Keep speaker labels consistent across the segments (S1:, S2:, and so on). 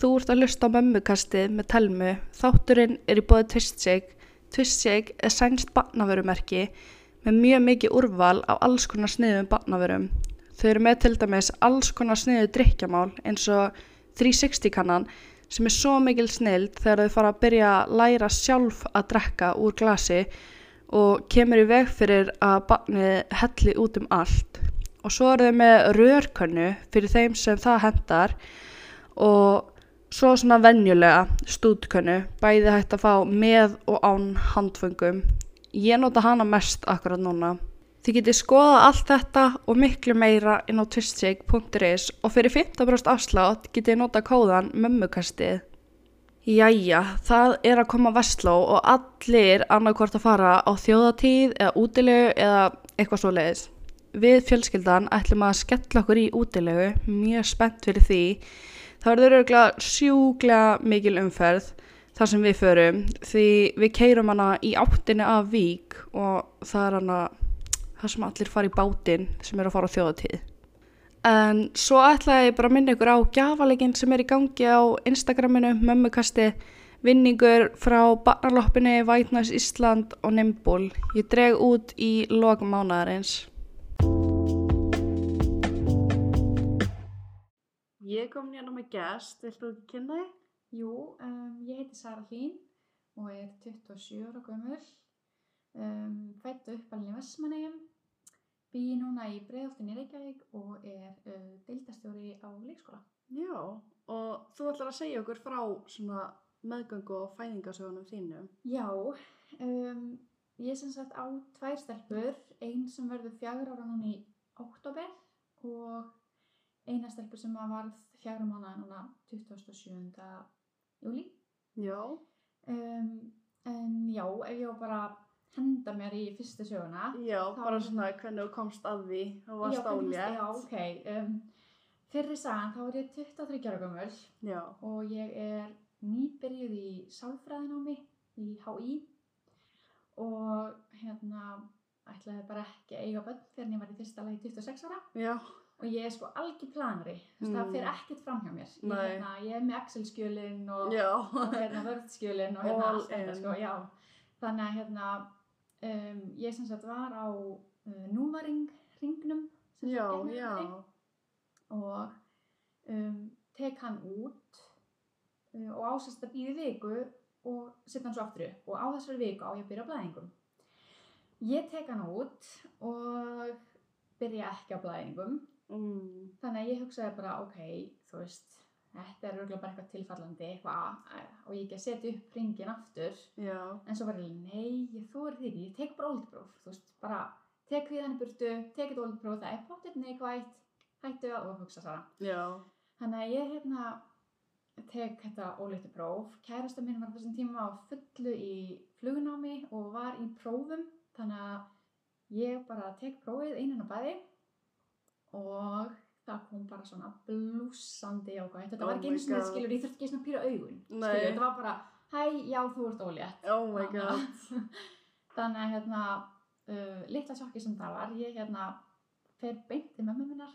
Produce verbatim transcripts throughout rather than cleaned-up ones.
S1: Þú ert að hlusta á mömmukastið með Telmu. Þátturinn er í boði Twistshake. Twistshake er sænskt barnavörumerki með mjög mikið úrval á alls konar sniðum barnavörum. Þau eru með til dæmis alls konar sniðu drykkjamál eins og þrjú sextíu kannan sem er svo mikil snilld þegar þau fara að byrja að læra sjálf að drekka úr glasi og kemur í veg fyrir að barnið helli út um allt. Og svo eru þau með rörkönnu fyrir þeim sem það hentar og svo svona venjulega stúdkönnu, bæði hægt að fá með og án handföngum. Ég nota hana mest akkurat núna. Þið getið skoðað allt þetta og miklu meira inn á twistshake punktur is og fyrir fimmtán prósent afslátt getið nota kóðan mömmukastið. Jæja, það er að koma Vestló og allir annarkvort að fara á þjóðatíð eða útilegu eða eitthvað svoleiðis. Við fjölskyldan ætlum að skella okkur í útilegu, mjög spennt fyrir því. Það verður örugglega sjúklega mikil umferð þar sem við förum því við keyrum hana í áttinni af Vík og það er hana þar sem allir fara í bátinn sem eru að fara á þjóðatíð. En svo ætlaði ég bara að minna ykkur á gjafaleikinn sem er í gangi á Instagraminu, mömmukasti, vinningur frá barnaloppinni, White Noise Ísland og Nimble. Ég dreg út í lok mánaðarins. Ég kom hérna með gest, viltu kynna þig?
S2: Jú, um, ég heiti Sara Hlín og er tuttugu og sjö ára gömul, um, fædd og uppalin í Vestmannaeyjum, bý núna í Breiðholtinu í Reykjavík og er uh, deildarstjóri á leikskóla.
S1: Já, og þú ætlar að segja okkur frá svona meðgöngu og fæðingasögunum þínum.
S2: Já, um, ég sem sagt á tvær stelpur, ein sem verður fjögurra ára núna í október og eina stelpur sem varð fjögurra mánaða núna tuttugasta og sjöunda júlí.
S1: Já.
S2: Um, en já, ef ég á bara að henda mér í fyrstu söguna.
S1: Já, bara svona hvernig þú komst að því og varst álétt.
S2: Já, ok. Um, fyrri sagan, þá er ég tuttugu og þriggja ára gömul.
S1: Já.
S2: Og ég er nýbyrjuð í sálfræðinámi í H I og hérna ætlaði bara ekki að eiga börn þegar ég var í fyrsta lagi tuttugu og sex ára.
S1: Já.
S2: Og ég er sko algjör planari, mm. það fer ekkert fram hjá mér. Ég, hérna, ég er með Excel-skjölin og, og hérna, Word-skjölin og hérna allt þetta sko, já. Þannig að hérna, um, ég sem sagt var á uh, númaring-hringnum
S1: já, já.
S2: og um, tek hann út uh, og ásast að bíða viku og setja hann svo aftur upp og á þessari viku á ég að byrja á blæðingum. Ég tek hann út og byrja ekki á blæðingum. Mm. Þannig að ég hugsaði bara, ok, þú veist, þetta er örugglega bara eitthvað tilfallandi, eitthvað, og ég ekki að setja upp hringinn aftur. Já. En svo var ég, nei, ég þori því ekki, ég tek bara ólíkpróf, þú veist, bara tek við hann í burtu, tek eitt ólíkpróf, það er pottet neikvætt, hættu að og hugsa Sara. Já. Þannig að ég hérna tek þetta ólíkpróf, kærasta minn var þessum tíma á fullu í flugnámi og var í prófum, þannig að ég bara tek prófið einan á bæði. Og það kom bara svona blússandi jákvætt. Þetta oh var ekki eins og þetta skilur, ég þurfti ekki svona að pýra augun. Skilur, þetta var bara, hæ, já, þú ert ólétt.
S1: Oh my god.
S2: Þannig að hérna, uh, litla sjokki sem það var, ég hérna fer beint til mömmu minnar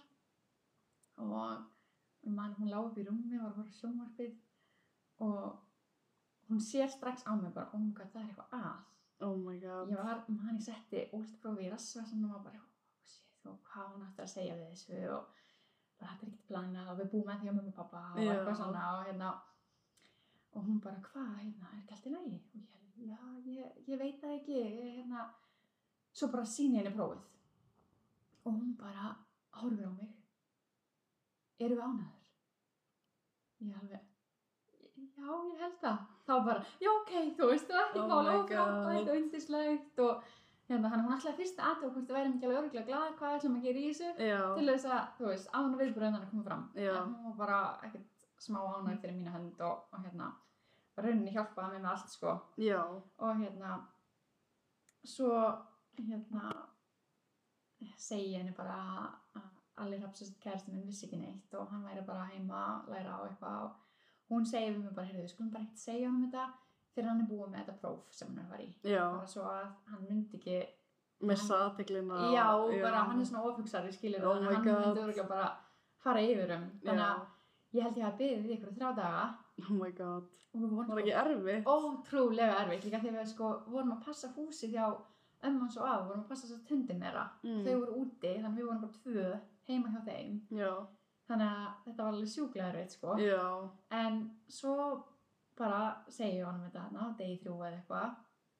S2: og man, hún lá upp í rúmi, var að horfa sjónvarpið og hún sér strax á mig bara, oh my god, það er eitthvað að.
S1: Oh my god.
S2: Ég var, um hann ég setti ólíkprófið í rassvasann og var bara, og hvað hún ætti að segja við þessu og þetta er ekkert planað og við búum með því á mömmu og pappa og eitthvað svona og hérna og hún bara, hvað, hérna, er ekki allt í lagi? Og ég, já, ég, ég veit það ekki, ég, hérna svo bara sýni henni prófið og hún bara horfir á mig erum við ánægðir? Ég alveg, já, ég held það þá bara, já, ok, þú veist, þú ekki mála og frábært og yndislegt og hérna, hann hún ætlaði fyrst að aðtöfa hvort það væri ekki alveg örugglega glaðar hvað ætlum að gera í þessu já. Til þess að, þú veist, án og viðbröðin hann að koma fram já. En hún var bara ekkert smá ánægð fyrir mína hönd og, og hérna rauninni hjálpaði mér með allt sko já. Og hérna svo hérna segi ég henni bara að Alli Hrafnsson kærasti minn vissi ekki neitt og hann væri bara heima að læra á eitthvað og hún segi við mig bara, heyrðu, við skulum bara ekkert segja honum þetta fyrir hann er búið með þetta próf sem hann var í. Já. Bara svo að hann myndi ekki
S1: missa athyglinna.
S2: Já, já, bara hann er svona ofhugsari, skilur,
S1: oh
S2: þannig að hann myndi örugglega bara fara yfir um. Þannig að ég held ég hafi beðið í ykkur þrjá daga.
S1: Oh my god.
S2: Og við vorum
S1: Var ekki erfitt?
S2: ótrúlega erfitt, líka þegar við sko vorum að passa húsið hjá ömmu hans og afa, vorum að passa þess að hundin þeirra.
S1: Mm.
S2: Þau voru úti, þannig við vorum bara tvö heima hjá þeim.
S1: Já.
S2: Þannig að þetta var alveg sjúklega erfitt, sko.
S1: Já.
S2: En svo bara segi ég honum þetta hérna, degi þrjú eða eitthvað.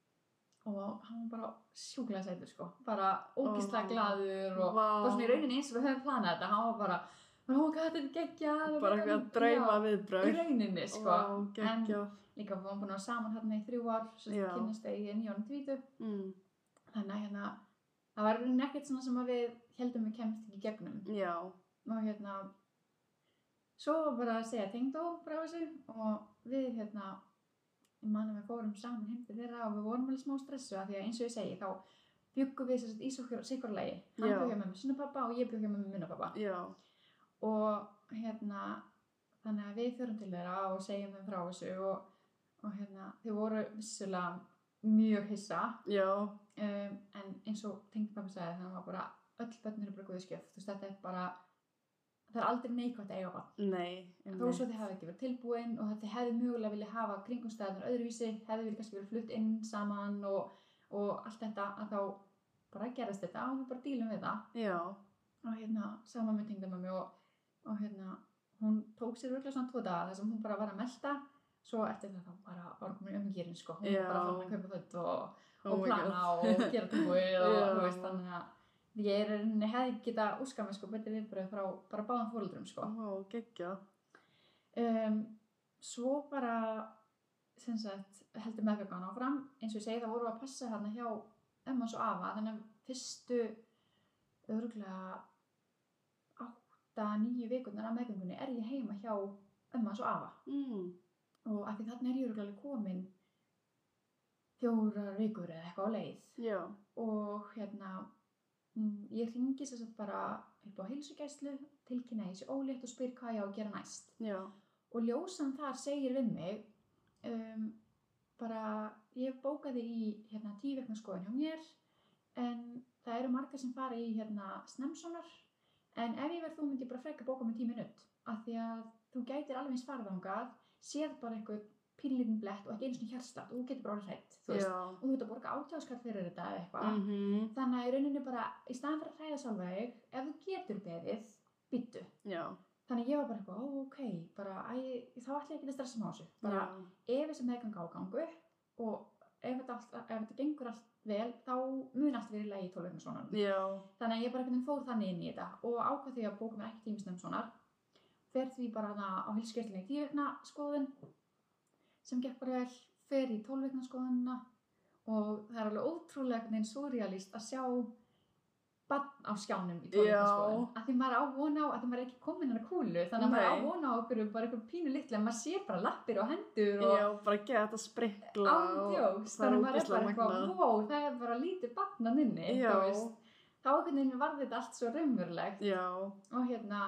S2: Og hann var bara sjúklega sætur, sko. Bara ógeðslega
S1: Oh.
S2: glaður og
S1: Vá.
S2: bara svona í rauninni eins og við höfum planað þetta. Hann var bara, oh my god, þetta er geggjað.
S1: Bara eitthvað að drauma
S2: Já,
S1: viðbrögð.
S2: í rauninni, sko.
S1: Vá, geggjað.
S2: En líka við vorum búin að vera saman hérna í þrjú ár, svo
S1: Já.
S2: kynnast þau í nýjónu tvítu.
S1: Mm.
S2: Þannig að hérna, það var í rauninni ekkert svona sem að við heldum við kemst ekki í gegnum.
S1: Já.
S2: Og hérna, svo var bara að segja tengdó frá þessu og við hérna, ég man að við fórum saman heim til þeirra og við vorum alveg smá stressu af því að eins og ég segi, þá bjuggum við sérst í sikurlagi. Hann
S1: Já.
S2: bjó hjá mömmu sinna pappa og ég bjó hjá mömmu minna pappa.
S1: Já.
S2: Og hérna, þannig að við förum til þeirra og segjum þeim frá þessu og, og hérna, þau voru vissulega mjög hissa.
S1: Já.
S2: Um, en eins og tengdapappi sagði, það var bara, öll börn eru bara guðskjöf. Þú veist, þetta er bara, það er aldrei neikvætt að eiga barn.
S1: Nei.
S2: Þó svo þið hefði ekki verið tilbúin og þetta hefði mögulega vilja hafa kringumstæðunar öðruvísi, hefði vilja kannski verið flutt inn saman og, og allt þetta, að þá bara gerðist þetta og við bara dílum við það.
S1: Já.
S2: Og hérna, saman með tengdamömmu og, og hérna, hún tók sér örugglega svona tvo daga þar sem hún bara var að melta, svo eftir það þá bara var hún um gýrin, sko. Hún
S1: Já.
S2: var bara fann að kaupa föt og,
S1: Oh
S2: og
S1: my
S2: plana
S1: God.
S2: og gera tilbúið og
S1: Já.
S2: þú veist, þannig að ég er henni hefði geta úskað mig, sko, betri viðbröð frá bara báðum foreldrum, sko.
S1: Vá, geggjað.
S2: Um, svo bara, sem sagt, heldur meðgöngan áfram. Eins og ég segi, það voru að passa hérna hjá ömmu hans og afa, þannig að fyrstu örugglega átta, níu vikurnar af meðgöngunni er ég heima hjá ömmu hans og afa.
S1: Mm.
S2: Og af því þarna er ég örugglega komin fjórar vikur eða eitthvað á leið.
S1: Já.
S2: Og hérna, mm, ég hringi sem sagt bara upp á heilsugæslu, tilkynna ég sé ólétt og spyr hvað ég á að gera næst.
S1: Já.
S2: Og ljósan þar segir við mig, um, bara, ég bókaði í hérna, tíu vikna skoðun hjá mér, en það eru margar sem fara í hérna, snemsonar, en ef ég verð þú myndi ég bara freka bóka með tíu minút, af því að þú gætir alveg eins farið þangað, séð bara eitthvað pínlítinn blett og ekki einu svona hjartslátt og þú getur bara orðið hrædd, þú veist,
S1: Já.
S2: og þú ert að borga átjánskall fyrir þetta eða eitthvað.
S1: Mhm.
S2: Þannig að í rauninni bara, í staðan fyrir að hræða sjálfa þig, ef þú getur beðið, býttu.
S1: Já.
S2: Þannig að ég var bara eitthvað, ó, ok, bara, æ, þá ætla ég ekki að stressa mig á þessu. Bara,
S1: Já.
S2: ef þessi meðgang á gangu og ef þetta, allt, ef þetta gengur allt vel, þá mun allt verið í lagi í tólf vikna svona.
S1: Já.
S2: Þannig að ég bara einhvern veginn fór þannig inn í þetta og ákvað því að bóka mér ekki tímisnefn svonar. Fer því bara þarna á heilsugæslunni í tíu vikna skoðun, sem gekk bara vel, fer í tólf vikna skoðunina og það er alveg ótrúlega einhvern veginn surrealist að sjá barn á skjánum í tólf vikna
S1: Já.
S2: skoðun. Að því maður á von á, að því maður er ekki komin hennar kúlu, þannig að maður á
S1: Nei.
S2: von á okkur bara einhver pínu litlu, en maður sér bara lappir og hendur og
S1: Já, bara geta þetta sprikla
S2: ándjóks,
S1: það
S2: þannig
S1: er
S2: að maður er
S1: ógeðslega
S2: bara eitthvað,
S1: magnað.
S2: wow, það er bara lítið barnan inni,
S1: Já.
S2: þú veist. Þá einhvern veginn varð þetta allt svo raunverulegt
S1: Já.
S2: og hérna,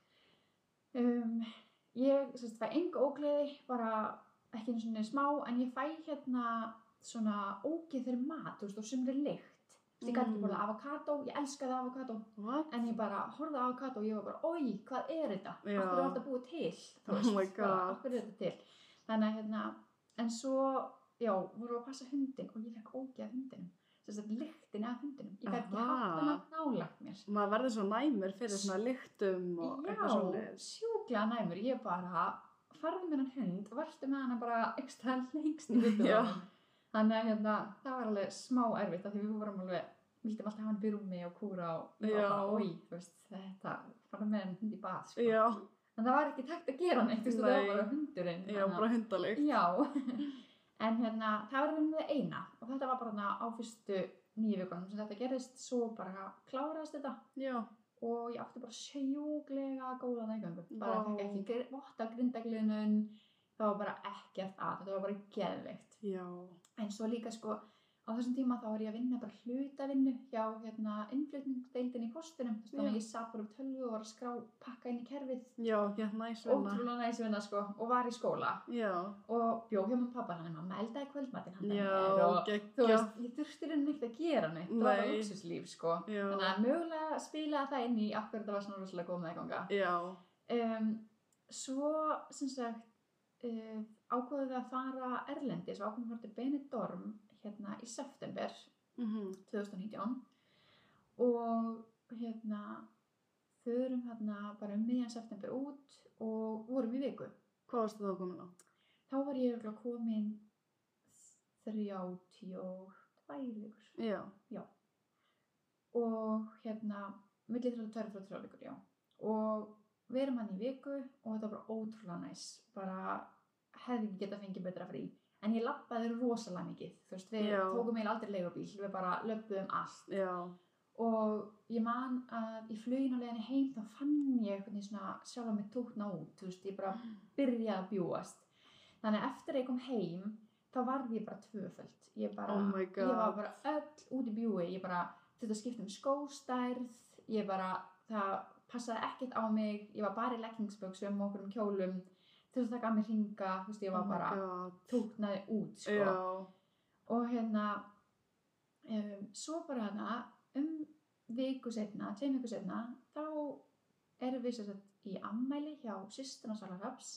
S2: um, ég sérst, fæ enga ógleði, bara ekki einu svona smá, en ég fæ hérna svona ógeð fyrir mat, þú veist, og sumri lykt. Þú veist, ég gæti ekki
S1: Mm.
S2: borða avokado, ég elskaði avokado,
S1: What?
S2: en ég bara horfði á avokado og ég var bara, oi, hvað er þetta?
S1: Já.
S2: Af hverju er þetta búið til? Þú
S1: Oh
S2: veist,
S1: my
S2: bara,
S1: God.
S2: af hverju er þetta til? Þannig að hérna, en svo, já, voru að passa hundin og ég fekk ógeð af hundinum. Þess að lyktin af hundinum. Ég gæti ekki
S1: Aha.
S2: haft hana nálagt mér.
S1: Maður verður svo næmur fyrir svona lyktum og
S2: Já,
S1: eitthvað svoleiðis.
S2: sjúklega næmur. Ég bara farði með hann hund og varstu með hana bara ekstra lengst í vitum.
S1: Já.
S2: Þannig að hérna, það var alveg smá erfitt af því við vorum alveg, vildum alltaf hafa hann fyrir rúmi og kúra og ég
S1: Já.
S2: var bara, oi, þú veist, þetta, farði með hann hund í bað, sko.
S1: Já.
S2: En það var ekki takt að gera neitt, þú veist, það
S1: Nei.
S2: var bara hundurinn.
S1: Já, bara hundalykt.
S2: Já, en hérna, það var með eina og þetta var bara hérna á fyrstu nýju vikunum sem þetta gerðist, svo bara kláraðist þetta.
S1: Já.
S2: Og ég átti bara sjúklega góða meðgöngu. Bara
S1: Vá.
S2: fekk ekki gr- votta grindaglunum, það var bara ekkert að, þetta var bara geðveikt.
S1: Já.
S2: En svo líka sko, á þessum tíma þá var ég að vinna bara hlutavinnu hjá hérna innflutningsdeildinni í postinum. Þú veist, þannig að ég satt bara upp tölvu og var að skrá pakka inn í kerfið.
S1: Já, hérna næs vinna.
S2: Ótrúlega næs vinna sko, og var í skóla.
S1: Já.
S2: Og bjó hjá mamma og pappa, þannig að mamma eldaði kvöldmatinn handa
S1: Já,
S2: mér og þú
S1: geggjað.
S2: veist, ég þurfti reyna neitt að gera neitt, það var bara
S1: Nei.
S2: lúxuslíf sko.
S1: Já.
S2: Þannig að mögulega spilaði það inn í af hverju þetta var svona rosalega góð meðganga.
S1: Já.
S2: Um, svo sem sagt uh, ákváðum við að fara erlendis og ákváðum að fara til Benidorm hérna í september
S1: Mhm.
S2: tvö þúsund og nítján og hérna förum hérna bara um miðjan september út og vorum í viku.
S1: Hvað varstu þá komin á?
S2: Þá var ég örugglega komin þrjátíu og tvær vikur.
S1: Já.
S2: Já. Og hérna, milli þrjátíu og tvær og þrjátíu vikur, já. Og við erum hann í viku og þetta var bara ótrúlega næs. Bara hefði ekki getað fengið betra frí. En ég labbaði rosalega mikið. Þú veist, við
S1: Já.
S2: tókum eiginlega aldrei leigubíl. Við bara löbbuðum allt.
S1: Já.
S2: Og ég man að í fluginu á leiðinni heim þá fann ég einhvern veginn svona sjálfa mig tókna út. Þú veist, ég bara byrjaði að bjúgast. Þannig að eftir að ég kom heim þá varð ég bara tvöföld. Ég bara,
S1: Oh my God.
S2: ég var bara öll út í bjúi. Ég bara þurfti að skipta um skóstærð. Ég bara, það passaði ekkert á mig. Ég var bara í leggingsbuxum og okkur um kjólum. Þurfti að taka að mér hringa. Þú veist, ég var
S1: Oh my
S2: bara
S1: God.
S2: tóknaði út, sko.
S1: Já.
S2: Og hérna, um, svo bara hana, um viku setna, tveim viku setna, þá erum við sem sagt í afmæli hjá systur hans Vala Hrafns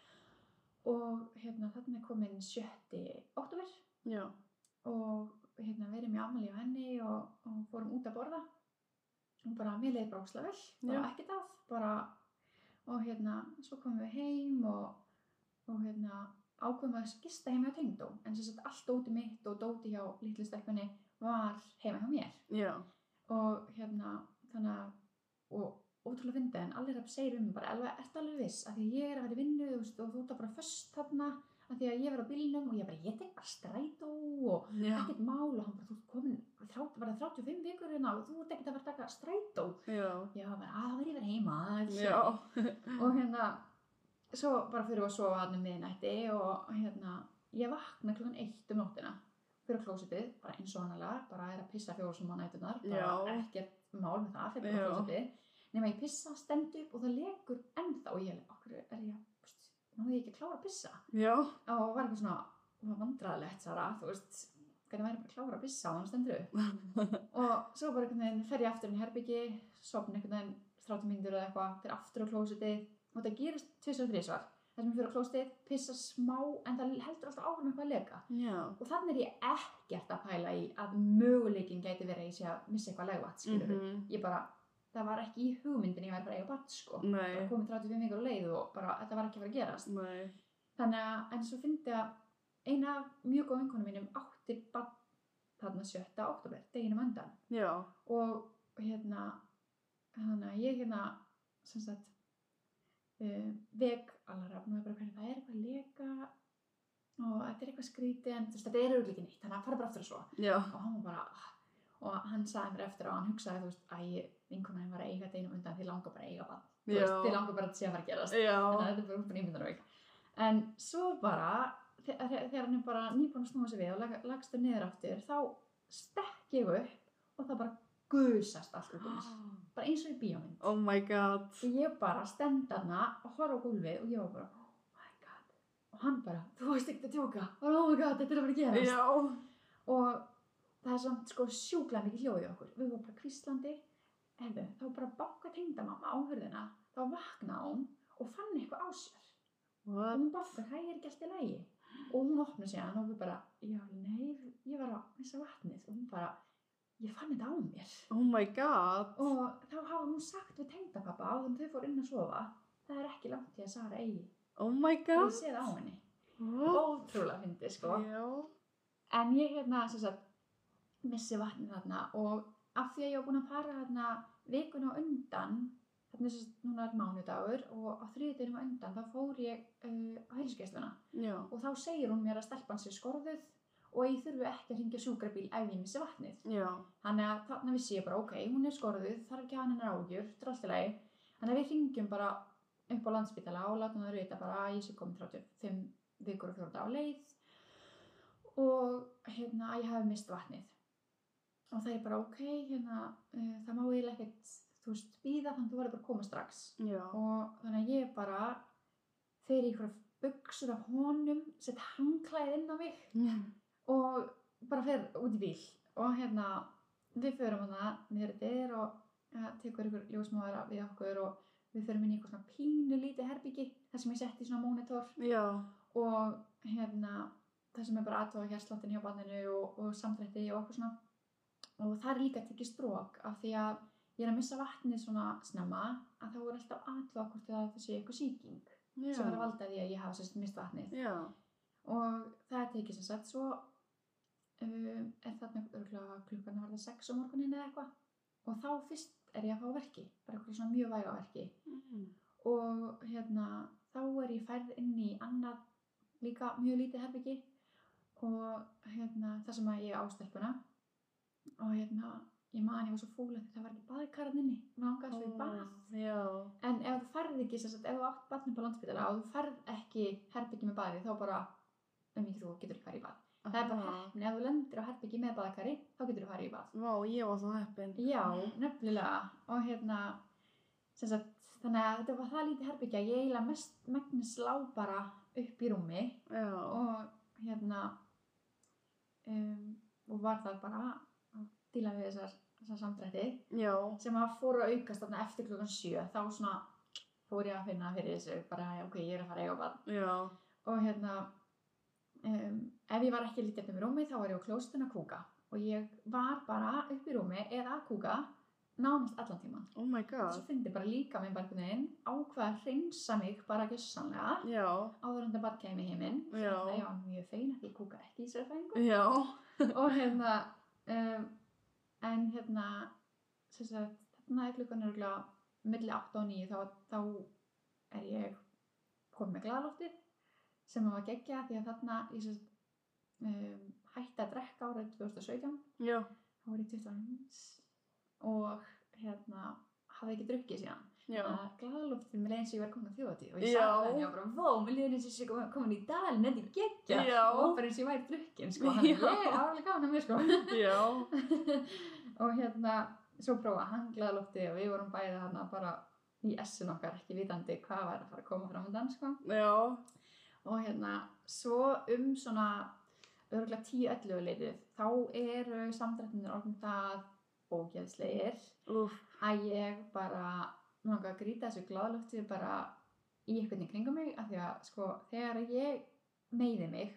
S2: og hérna þarna er komin sjötti október
S1: Já.
S2: og hérna við erum í afmæli hjá henni og, og fórum út að borða og bara mér leiði bara ógeðslega vel, bara
S1: Já.
S2: ekkert að, bara og hérna svo komum við heim og, og hérna ákveðum að gista heima hjá tengdó en sem sagt allt dóti mitt og dóti hjá litlu stelpunni var heima hjá mér.
S1: Já.
S2: Og hérna, þannig að, og ótrúlega fyndið en allir að segja um bara, alveg, ertu alveg viss, af því að ég er að vera í vinnu þú veist, og þú ert bara föst þarna, af því að ég verð á bílnum og ég bara, ég tek bara strætó og
S1: Já.
S2: ekkert mál og hann bara, þú ert komin, þrjátíu, bara þrjátíu og fimm vikur hérna og þú ert ekkert að vera að taka strætó.
S1: Já.
S2: Já, bara, að það verð ég verið heima,
S1: Já.
S2: og hérna, svo bara fyrir við að sofa hann um miðnætti og hérna, ég vakna klukkan eitt um nóttina. Fyrir klósitið, bara eins og hanalega, bara er að pissa fjóra sem á nætunar, bara
S1: Já.
S2: ekkert mál með það, fyrir
S1: Já.
S2: klósitið. Nefnum ég pissa, stend upp og það lekur ennþá og ég, okkur er ég, pst, náðu ég ekki að klára að pissa?
S1: Já.
S2: Og var eitthvað svona, var vandræðalegt, Sara, þú veist, hvernig væri bara að klára að pissa og hann stendur upp. Og svo bara einhvern veginn fer ég aftur inn í herbyggi, sofna einhvern veginn þrjátíu mínútur eða eitthvað, fyrir aftur á klósitið og þetta gerist tvisvar og þrisvar. Þar sem ég fyrir á klósitið, pissa smá en það heldur alltaf áfram eitthvað að leka.
S1: Já.
S2: Og þannig er ég ekkert að pæla í að möguleikin gæti verið að ég sé að missa eitthvað legvatn, skilur
S1: Mhm.
S2: Ég bara, það var ekki í hugmyndin ég væri bara að eiga barn, sko.
S1: Nei.
S2: Bara komið þrjátíu og fimm vikur á leið og bara, þetta var ekki að fara að gerast.
S1: Nei.
S2: Þannig að, en svo fyndi að eina af mjög góð vinkonum mínum átti barn þarna sjötta október, deginum undan.
S1: Já.
S2: Og hérna, þannig að ég hérna, sem sagt, uh, vek allar af, nú er bara hvernig það er eitthvað að leka og þetta er eitthvað skrítið en þú veist, þetta er auðvitað ekki neitt, þannig að fara bara aftur að svo.
S1: Já.
S2: Og hann var bara, ah. og hann sagði mér eftir og hann hugsaði, þú veist, að vinkona hann var að eiga deginum undan, þið langar bara að eiga barn. Þú
S1: Já.
S2: veist, þið langar bara að þetta sé að fara að gerast.
S1: Já.
S2: Þannig að þetta er bara upp á nýmyndarveik. En svo bara, þe- þe- þegar hann er bara nýbúin að snúa sig við og lag, lagstu niður aftur, þá stekk ég upp og það bara gusast allt út um mér. Bara eins og í bíómynd.
S1: Oh my God.
S2: Og ég bara stend þarna og horfa á gólfið og ég var bara, oh my god. Og hann bara, þú varst ekkert að tjóka. Og oh my god, þetta er að fara að gerast.
S1: Já.
S2: Og það er samt sko sjúklega mikið hljóð í okkur. Við vorum bara hvíslandi. Hefðu, þá bara banka tengdamamma á hurðina. Þá vaknaði hún og fann eitthvað á sér. Og
S1: What?
S2: hún bankar, hæ, er ekki allt í lagi? Og hún opnaði sig hann og við bara, já, nei, ég var að missa vatnið. Og hún bara, ég fann þetta á mér.
S1: Oh my God.
S2: Og þá hafa hún sagt við tengdapappa áður en þau fór inn að sofa, það er ekki langt í að Sara eigi.
S1: Oh my
S2: Og
S1: God.
S2: ég sé það á henni.
S1: What?
S2: Ótrúlega fyndið, sko.
S1: Já.
S2: En ég hérna, sem sagt, missi vatnið þarna og af því að ég var búin að fara þarna vikuna á undan, þarna sem sagt, núna er mánudagur og á þriðjudeginum á undan, þá fór ég uh, á heilsugæsluna.
S1: Já.
S2: Og þá segir hún mér að stelpan sé skorðuð og ég þurfi ekki að hringja sjúkrabíl ef ég missi vatnið.
S1: Já.
S2: Þannig að þarna vissi ég bara, ok, hún er skorðuð, þarf ekki að hann hennar ágjur, þetta er allt í lagi. Þannig að við hringjum bara upp á Landspítala og látum það vita bara að ég sé komin þrjátíu og fimm vikur og fjóra daga á leið og hérna að ég hafi mist vatnið. Og það er bara, ok, hérna, uh, það má eiginlega ekkert, þú veist, bíða þannig að þú verður bara að koma strax.
S1: Já.
S2: Og þannig að ég bara fer í einhverja buxur af honum, sett handklæðið inn á mig og bara fer út í bíl og hérna við förum hana niður dyr og ja, tekur ykkur ljósmóðara við okkur og við förum inn í eitthvað svona pínu lítið herbyggi þar sem ég setti svona monitor
S1: Já.
S2: og hérna það sem er bara aðtóða hjartsláttin hjá barninu og, og samdrætti og eitthvað svona og það er líka tekið strók af því að ég er að missa vatnið svona snemma að þá er alltaf aðtóða hvort það sé eitthvað sýking
S1: Já.
S2: sem er að valda því að ég hafa sérst mist vatnið
S1: Já.
S2: og það er tekið sem sagt svo um, er þarna örugglega klukkan var það sex á morgunin eða eitthvað og þá fyrst er ég að fá verki bara eitthvað svona mjög væga verki
S1: Mm.
S2: og hérna þá er ég færð inn í annað líka mjög lítið herbyggi og hérna það sem að ég á stelpuna og hérna ég man ég var svo fúl að það var ekki baðkarinn inni langaði svo í bað
S1: Já.
S2: en ef þú færð ekki sem sagt ef þú átt barn upp á Landspítala og þú færð ekki herbyggi með baði þá bara um ekki þú getur ekki farið í bað það er bara heppni ef þú lendir á herbyggi með baðkari þá getur þú farið í bað
S1: Vá, ég var svo heppin.
S2: já, nefnilega og hérna sem sagt þannig að þetta var það lítið herbyggja ég eiginlega mest megnis lá bara upp í rúmi
S1: Já.
S2: og hérna um, og var það bara að díla við þessar, þessar samdrætti
S1: Já.
S2: sem að fóru að aukast þarna eftir klukkan sjö þá svona fór ég að finna fyrir þessu bara ok, ég er að fara að eiga barn
S1: Já.
S2: og hérna um, ef ég var ekki lítið upp í rúmi þá var ég á klósettinu að kúka og ég var bara upp í rúmi eða að kúka nánast allan tíman
S1: Oh my
S2: svo
S1: god.
S2: fyndi bara líka minn barninn ákvað að hreinsa mig bara gjössanlega
S1: Já.
S2: áður en það barn kæmi í heiminn
S1: Já.
S2: það ég var mjög fein að ég kúka ekki í sérfæðingu
S1: Já.
S2: og hérna um, en hérna sem sagt, þarna er klukkan örugglega milli átta og níu þá, þá er ég komin með glaðaloftið sem var geggja því að þarna ég sem sagt, um, hætti að drekka árið tvö þúsund og sautján
S1: Já.
S2: þá var ég tuttugu og eins og hérna hafði ekki drukkið síðan
S1: Já.
S2: að glaðaloftið mér eins og ég var komin á þjóðatíð og ég
S1: Já.
S2: sagði henni og bara, vó, mér liður eins og ég sé komin í dalinn, þetta er geggja
S1: Já.
S2: og bara eins og ég væri drukkin, sko, hann
S1: Já.
S2: ég er alveg gáðan að mér, sko
S1: Já.
S2: og hérna, svo prófa hann glaðaloftið og við vorum bæði þarna bara í essin okkar, ekki vitandi hvað væri að fara að koma fram undan, sko
S1: Já.
S2: og hérna, svo um svona örugglega tíu ellefu leitið, þá eru samdrættinir orðin það ógeðslegir
S1: Úff.
S2: að ég bara náttúrulega að grýta þessu glaðalofti bara í einhvern í kringum mig af því að sko þegar ég meiði mig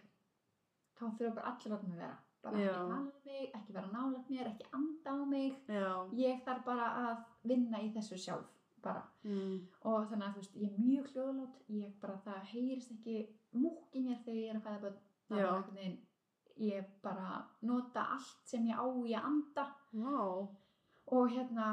S2: þá þurfa bara allir að mig vera bara
S1: Já.
S2: ekki tala um mig, ekki vera nálægt mér, ekki anda á mig
S1: Já.
S2: ég þarf bara að vinna í þessu sjálf bara
S1: Mm.
S2: og þannig að þú veist, ég er mjög hljóðlát ég bara, það heyrist ekki múkk í mér þegar ég er að fæða börn það
S1: Já.
S2: er einhvern veginn ég bara nota allt sem ég á í að anda
S1: Vá.
S2: og hérna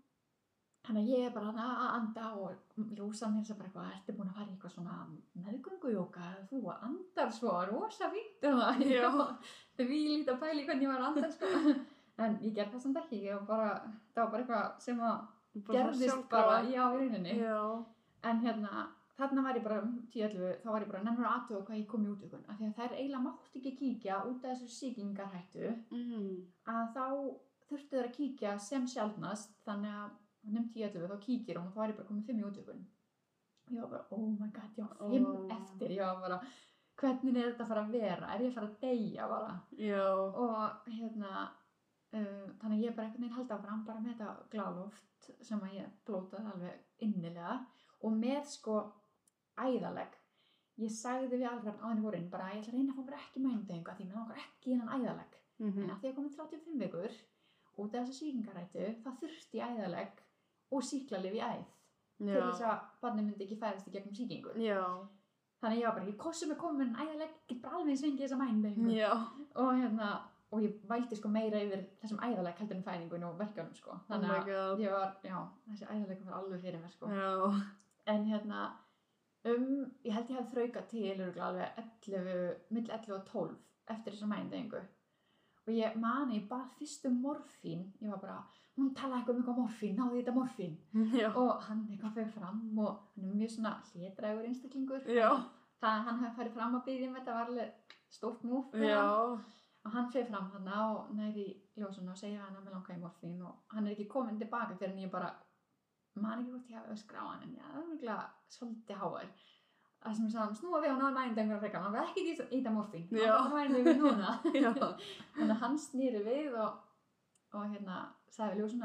S2: þannig að ég er bara þarna að anda og ljósan mér þess að bara eitthvað ertu búin að fara í eitthvað svona meðgöngujóka þú andar svo rosa fínt um það
S1: Já.
S2: þau við lítið að pæli hvernig ég var að anda sko. en ég gerði það samt ekki ég var bara, það var bara eitthvað sem að
S1: Bara
S2: gerðist
S1: sjálfkrafa.
S2: bara já í rauninni
S1: Já.
S2: en hérna þarna var ég bara um tíu ellefu þá var ég bara nefnur að aðtöga hvað ég kom í útökun af því að þær eiginlega mátt ekki kíkja út af þessu sýkingarhættu
S1: Mm.
S2: að þá þurftu þær að kíkja sem sjaldnast þannig að nefnum tíu ellefu þá kíkir hún og þá var ég bara komið fimm í útökun og ég var bara oh my god ég var fimm
S1: Oh.
S2: eftir ég var bara hvernig er þetta að fara að vera er ég að fara að deyja bara
S1: Já.
S2: og hérna uh, þannig að ég bara einhvern veginn haldi áfram bara með þetta glaðloft sem að ég blótaði alveg innilega og með sko æðalegg ég sagði við alveg á henni vorin bara ég ætla að reyna að fá mér ekki mændinga því mér langar ekki í hennan æðalegg
S1: Mhm.
S2: en að því að komið þrjátíu og fimm vikur út af þessu sýkingarættu þá þurfti ég æðalegg og sýklalyf í æð til
S1: Já.
S2: þess að barnið myndi ekki fæðast í gegnum sýkingu
S1: Já.
S2: þannig að ég var bara, ég kossi mig komin en æðalegg get bara alveg svengið þessa mændingu
S1: Já.
S2: og hérna og ég vældi sko meira yfir þessum æðalegg heldur en fæðingun og verkjunum sko
S1: Oh
S2: þannig
S1: my
S2: að
S1: god.
S2: ég var, já, þessi æðalegg var alveg fyrir mér sko
S1: Já.
S2: en hérna um, ég held ég hef þraukað til örugglega alveg ellefu, mill ellefu og tólf eftir þessa mændingu og ég mani, ég bað fyrst um morfín ég var bara, hún talaði eitthvað um eitthvað morfín náði þetta morfín
S1: Já.
S2: og hann eitthvað fyrir fram og hann er mjög svona hlédrægur einstaklingur
S1: Já.
S2: það hann hefði farið fram að biðja um þetta var alveg stórt múf fyrir
S1: Já.
S2: hann. og hann fyrir fram hann og næri ljósuna og segja hann að mér langaði í morfín og hann er ekki komin tilbaka fyrir en ég bara man ekki hvort ég hafi öskra á hann en ég er örgulega svolítið háar það sem ég sagði, snúa við og náðu mændi einhverja frekar hann var ekki í þetta morfín
S1: Já.
S2: hann var mændi við núna
S1: Já.
S2: þannig að hann snýri við og, og hérna sagði ljósuna að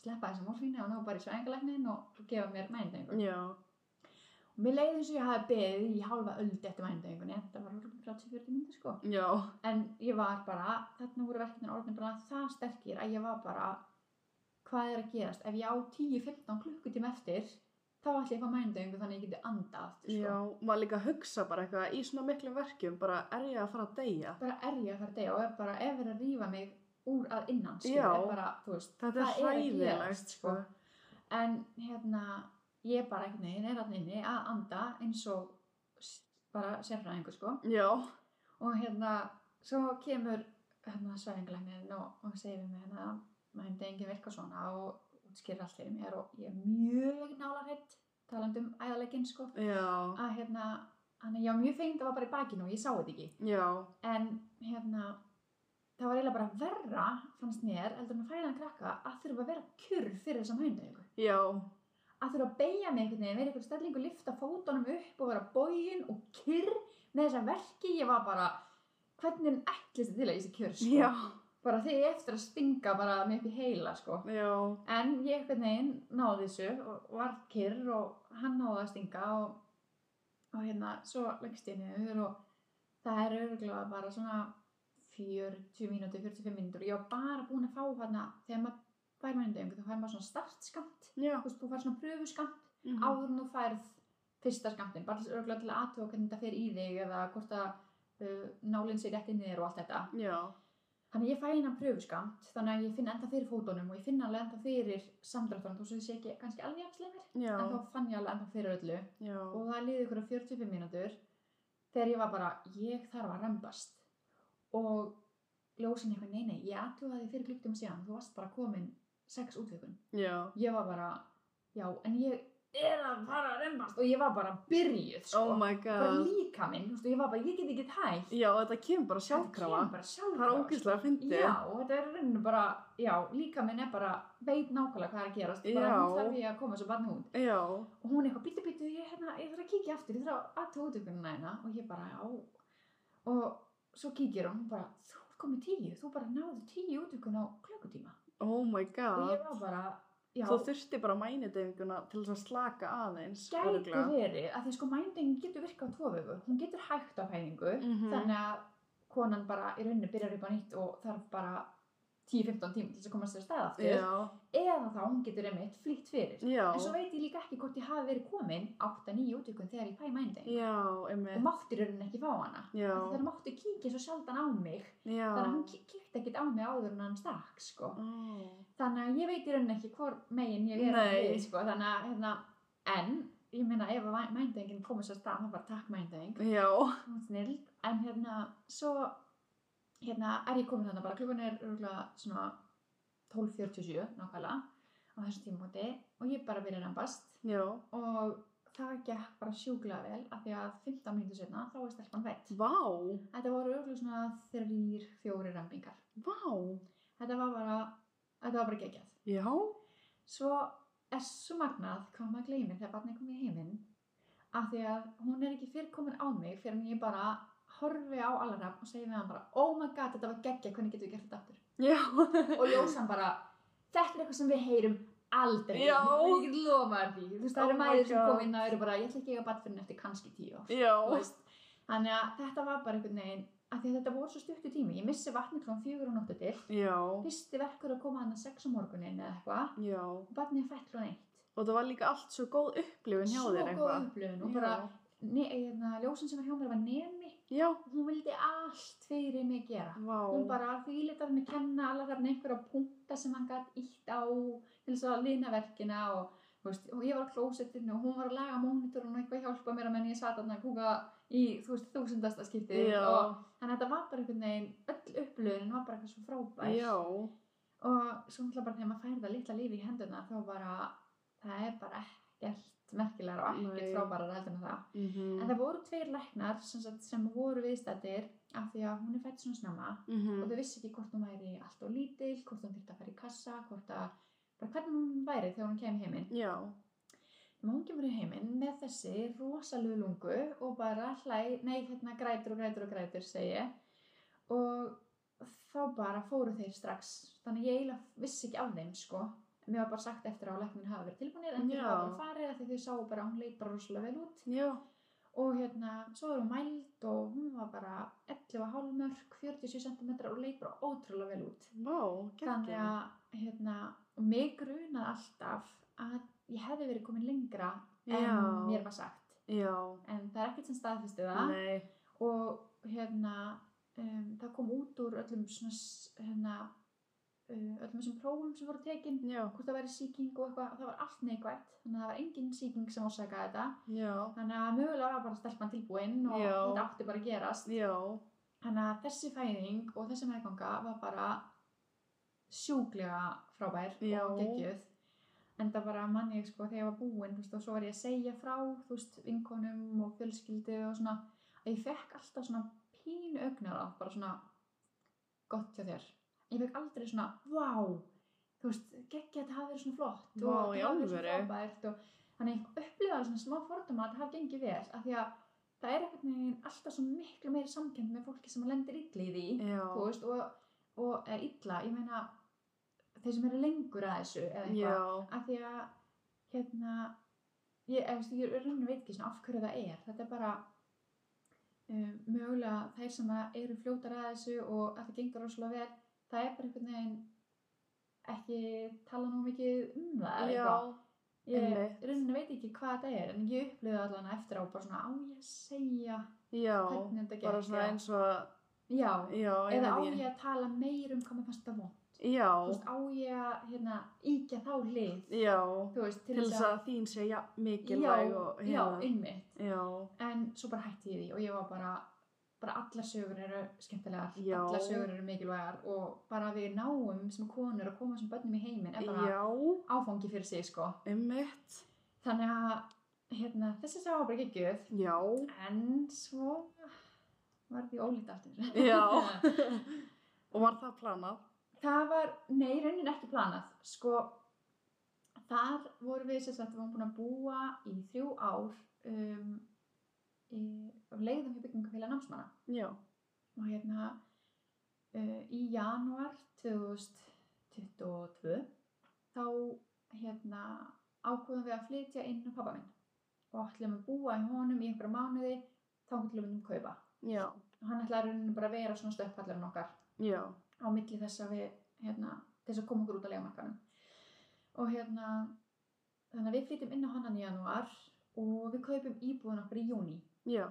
S2: sleppa þessu morfínu og ná bara í svæðingalæknin og gefa mér mænudegingu.
S1: Já.
S2: Og mér leiði eins og ég hafi beðið í hálfa öld eftir mænudegingunni, þetta var þrjátíu til fjörutíu mínútur sko.
S1: Já.
S2: En ég var bara, þarna voru verkefnin orðin bara það sterkir að ég var bara, hvað er að gerast? Ef ég á tíu til fimmtán klukkutíma eftir, þá ætla ég að fá mænudegingu þannig að ég geti andað aftur sko.
S1: Já, maður líka hugsa bara eitthvað í svona miklum verkjum, bara er ég að fara að deyja?
S2: Bara er ég að fara að deyja og er bara, ef verið að rífa mig úr að innan, skilur,
S1: Já.
S2: er bara, þú veist,
S1: Þetta er
S2: það er að
S1: hræðilegt,
S2: gerast,
S1: sko.
S2: En hérna, ég bara einhvern veginn er að inni að anda eins og s- bara sérfræðingur, sko.
S1: Já.
S2: Og hérna, svo kemur hérna svæðingalæknirinn og, og segir við mig hérna, maður enginn virka svona og útskýrir allt fyrir mér og ég er mjög nálarheitt, talandi um æðaleginn, sko.
S1: Já.
S2: Að hérna, hann er, já, mjög fengt að var bara í bakinu og ég sá þetta ekki.
S1: Já.
S2: En hérna, það var eiginlega bara verra, fannst mér, heldur en að fæðan krakka, að þurfa að vera kjurr fyrir þessa mænudegingu.
S1: Já.
S2: Að þurfa að beygja mig einhvern veginn, vera einhver stellingu, lyfta fótunum upp og vera bogin og kyrr með þessa verki. Ég var bara, hvernig ætlist þetta til að ég sé kjurr, sko.
S1: Já.
S2: Bara þegar ég eftir að stinga bara mig upp í heila, sko.
S1: Já.
S2: En ég einhvern veginn náði þessu og var kyrr og hann náði að stinga og, og hérna, svo leggst ég niður og það er örugglega bara svona fjörutíu mínútur, fjörutíu og fimm mínútur og ég var bara búin að fá hérna, þegar maður fær mænudegingu, þá fær maður svona startskamt.
S1: Já.
S2: Þú veist, þú fær svona pröfuskamt
S1: Mhm.
S2: áður en þú færð fyrsta skamtinn, bara örugglega til að athuga hvernig þetta fer í þig eða hvort að uh, nálinn sé rétt inn í þér og allt þetta.
S1: Já.
S2: Þannig að ég fæ hérna pröfuskamt, þannig að ég finn enda fyrir fótunum og ég finn alveg enda fyrir samdráttunum, þú svo ég sé ekki kannski alveg jafn sleimir,
S1: Já.
S2: en þá fann ég alveg enda fyrir öllu
S1: Já.
S2: og það liði ykkur á fjörutíu og fimm mínútur þegar ég var bara, ég þarf að rembast og ljósin eitthvað, nei, nei, ég athugaði fyrir klukktíma síðan, þú varst bara komin sex útvikun.
S1: Já.
S2: Ég var bara, já, en ég er að fara að rembast og ég var bara byrjuð, sko.
S1: Oh my
S2: Bara
S1: god.
S2: líka minn, þú veist, og ég var bara, ég get ekki hægt.
S1: Já, þetta kemur bara sjálfkrafa.
S2: Það kemur bara sjálfkrafa.
S1: Það er ógeðslega fyndið.
S2: Já, þetta er rauninu bara, já, líka minn er bara, veit nákvæmlega hvað er að gerast. Bara
S1: Já.
S2: hún þarf ég að koma svo barni út.
S1: Já.
S2: Og hún eitthvað, býttu, býttu, ég, hérna, ég þarf að kíkja aftur, ég þarf að aðtöða útvikunina hérna. Og ég bara, já. Og svo kíkir hún, hún bara, þú ert komið tíu, þú bara náðu tíu útvikun á klukkutíma.
S1: Oh my
S2: Og
S1: god.
S2: ég var bara, já.
S1: Þú þurfti bara mænudeginguna til þess að slaka aðeins.
S2: Gæti
S1: örugglega.
S2: verið, að því sko mændengin getur virkað á tvo vegu. Hún getur hægt á fæðingu,
S1: Mhm.
S2: þannig að konan bara í rauninni byrjar upp á nýtt og þarf bara tíu til fimmtán tíma til þess að komast þér stað aftur.
S1: Já.
S2: Eða þá hún getur einmitt flýtt fyrir.
S1: Já.
S2: En svo veit ég líka ekki hvort ég hafi verið komin átta níu útvikun þegar ég fæ mændengin.
S1: Já,
S2: Og
S1: einmitt.
S2: mátti í rauninni ekki fá hana.
S1: Já.
S2: Af því Það mátti kíkja svo sjaldan á mig.
S1: Já.
S2: Þannig að hún kíkti ekkert á mig áður en hann stakk, sko.
S1: Oh.
S2: Þannig að ég veit í rauninni ekki hvor megin ég er
S1: Nei.
S2: við, sko. Þannig að, hérna, en ég meina ef að mændengin komið svo stað, þá bara takk mændeng.
S1: Já.
S2: Hún er snill. En hérna, svo, hérna, er ég komin þannig bara, klukkan er örugglega svona tólf fjörutíu og sjö, nákvæmlega, á þessum tímamóti og ég bara byrja að rembast
S1: Já.
S2: og það gekk bara sjúklega vel af því að fimmtán mínútur seinna þá er stelpan fædd.
S1: Vá.
S2: Þetta voru örugglega svona þrír, fjórir rembingar.
S1: Vá.
S2: Þetta var bara, þetta var bara geggjað.
S1: Já.
S2: Svo er svo magnað hvað maður gleymir þegar barnið kom í heiminn af því að hún er ekki fyrir komin á mig fyrir en ég bara horfi á Alarab og segi við hann bara oh my god, þetta var geggjað, hvernig getum við gert þetta aftur?
S1: Já.
S2: Og ljósan bara, þetta er eitthvað sem við heyrum aldrei.
S1: Já.
S2: Ég get lofa þér því. Þú veist, það
S1: Oh
S2: eru
S1: my
S2: mæður sem
S1: God.
S2: kom inn og eru bara, ég ætla ekki að eiga barn fyrir eftir kannski tíu ár. Þú
S1: Já.
S2: veist. Þannig að þetta var bara einhvern veginn, af því að þetta voru svo stuttu tími. Ég missi vatni klukkan fjögur á nóttu til.
S1: Já.
S2: Fyrsti verkur að koma hann að sex á morgunin eða eitthvað.
S1: Já.
S2: Og barnið er fætt klukkan eitt.
S1: Og það var líka allt svo góð upplifun hjá
S2: Svo
S1: þér
S2: góð
S1: eitthvað.
S2: upplifun og
S1: Já.
S2: bara, ne, hérna, ljósin sem var hjá mér var nemi.
S1: Já.
S2: Hún vildi allt fyrir mig gera.
S1: Vá.
S2: Hún bara því litaði mig kenna allar einhverja punkta sem hann gætt ítt á til þess að lina verkina og, veist, og ég var á klósettinu og hún var að laga mónitorun og eitthvað hjálpa mér að menn ég sat þarna að kúka í þú veist, þúsundasta skipti
S1: Já.
S2: og þannig að þetta var bara einhvern veginn öll upplöðin var bara eitthvað svo frábær
S1: Já.
S2: og svo náttúrulega bara þegar maður fær það litla lífi í hendurna þá bara það er bara ekkert merkilegra og ekkert
S1: Nei.
S2: frábærar heldur en það.
S1: Mhm.
S2: En það voru tveir læknar sem, sagt, sem voru viðstættir af því að hún er fædd svona snemma
S1: Mhm.
S2: og þau vissi ekki hvort hún væri allt of lítil, hvort hún þyrfti að fara í kassa, hvort að, bara hvernig hún væri þegar hún kemur í heiminn.
S1: Já.
S2: Þegar hún kemur í heiminn með þessi rosalegu lungu og bara hlæ, nei hérna grætur og grætur og grætur segi ég og þá bara fóru þeir strax, þannig að ég eiginlega vissi ekki af þeim sko mér var bara sagt eftir á að læknirnir hafa verið tilbúnir en þeir hafa bara farið af því þau sáu bara að hún leit bara rosalega vel út.
S1: Já.
S2: Og hérna, svo er hún mæld og hún var bara ellefu og hálf mörk, fjörutíu og sjö sentimetrar og leit bara ótrúlega vel út.
S1: Vá, geggjað.
S2: Þannig að, hérna, og mig grunaði alltaf að ég hefði verið komin lengra en
S1: Já.
S2: mér var sagt.
S1: Já.
S2: En það er ekkert sem staðfesti það.
S1: Nei.
S2: Og hérna, um, það kom út úr öllum svona, hérna, uh, öllum þessum prófum sem voru tekin.
S1: Já.
S2: Hvort það væri sýking og eitthvað, það var allt neikvætt. Þannig að það var engin sýking sem orsakaði þetta.
S1: Já.
S2: Þannig að mögulega var bara stelpan tilbúin og
S1: Já.
S2: þetta átti bara að gerast.
S1: Já.
S2: Þannig að þessi fæðing og þessi meðganga var bara sjúklega frábær
S1: Já.
S2: og geggjuð. En það bara mann ég sko þegar ég var búin, þú veist, og svo var ég að segja frá, þú veist, vinkonum og fjölskyldu og svona, að ég fekk alltaf svona pínu augnaráð, bara svona gott hjá þér. Ég fekk aldrei svona, vá, þú veist, geggjað þetta hafi verið svona flott
S1: Vá,
S2: og
S1: í
S2: þetta hafi verið svona
S1: alvöru?
S2: frábært og þannig að ég upplifa alveg svona smá fordóma að þetta hafi gengið vel, af því að það er einhvern veginn alltaf svo miklu meiri samkennd með fólki sem lendir illa í því,
S1: Já.
S2: þú veist, og, og er illa, ég meina, þeir sem eru lengur að þessu eða eitthvað,
S1: Já.
S2: af því að, hérna, ég, ég, ég raunin veit ekki svona af hverju það er, þetta er bara um, mögulega þeir sem eru fljótar að þessu og að það gengur rosalega vel, það er bara einhvern veginn ekki tala nú mikið um það eða
S1: Já.
S2: eitthvað. Ég
S1: Einmitt.
S2: raunin veit ekki hvað þetta er, en ég upplifði allan eftir á bara svona á ég að segja
S1: Já.
S2: hvernig þetta gekk,
S1: Bara svona
S2: já.
S1: eins og,
S2: já,
S1: já, ég
S2: eða á
S1: veit ekki.
S2: ég að tala meir um hvað mér fannst það vont,
S1: Já.
S2: þú veist, á ég að hérna, íkja þá hlið,
S1: Já.
S2: þú veist,
S1: Til þess að þín sé ja, mikilvæg
S2: já,
S1: og
S2: já, einmitt,
S1: Já.
S2: en svo bara hætti ég því og ég var bara, bara allar sögur eru skemmtilegar,
S1: Já.
S2: allar sögur eru mikilvægar og bara við náum sem konur að koma sem börnum í heiminn er bara
S1: Já.
S2: áfangi fyrir sig, sko.
S1: Einmitt.
S2: Þannig að, hérna, þessi sá var bara geggjuð,
S1: Já.
S2: en svo var því ólíkt aftur.
S1: Já. Og var það planað?
S2: Það var, nei, raunin ekki planað, sko, þar vorum við sem sagt, við varum búin að búa í þrjú ár um, í, og leiðum hjá byggingafélag námsmanna.
S1: Já.
S2: Og hérna uh, í janúar tvö þúsund tuttugu og tvö þá hérna ákváðum við að flytja inn á pabba minn og ætlum að búa í honum í einhverja mánuði þá ætlum við myndum kaupa.
S1: Já.
S2: Og hann ætlaði rauninni bara að vera svona stökkpallarinn okkar
S1: Já.
S2: á milli þess að við, hérna, þess að koma okkur út á leigumarkaðnum. Og hérna, þannig að við flytjum inn á hann í janúar og við kaupum íbúðun okkur í júní.
S1: Já.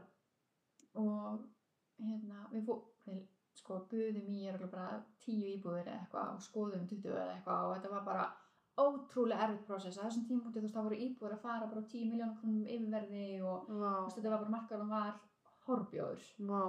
S2: Og hérna, við fó, við sko buðum í örugglega bara tíu íbúðir eða eitthvað og skoðum tuttugu eða eitthvað og þetta var bara ótrúlega erfitt prósess. Á þessum tímpunkti, þú veist, það voru íbúðir að fara bara á tíu milljónum krónum yfirverði og
S1: Vá.
S2: þú veist, þetta var bara markaðurinn var horfbjóður.
S1: Vá.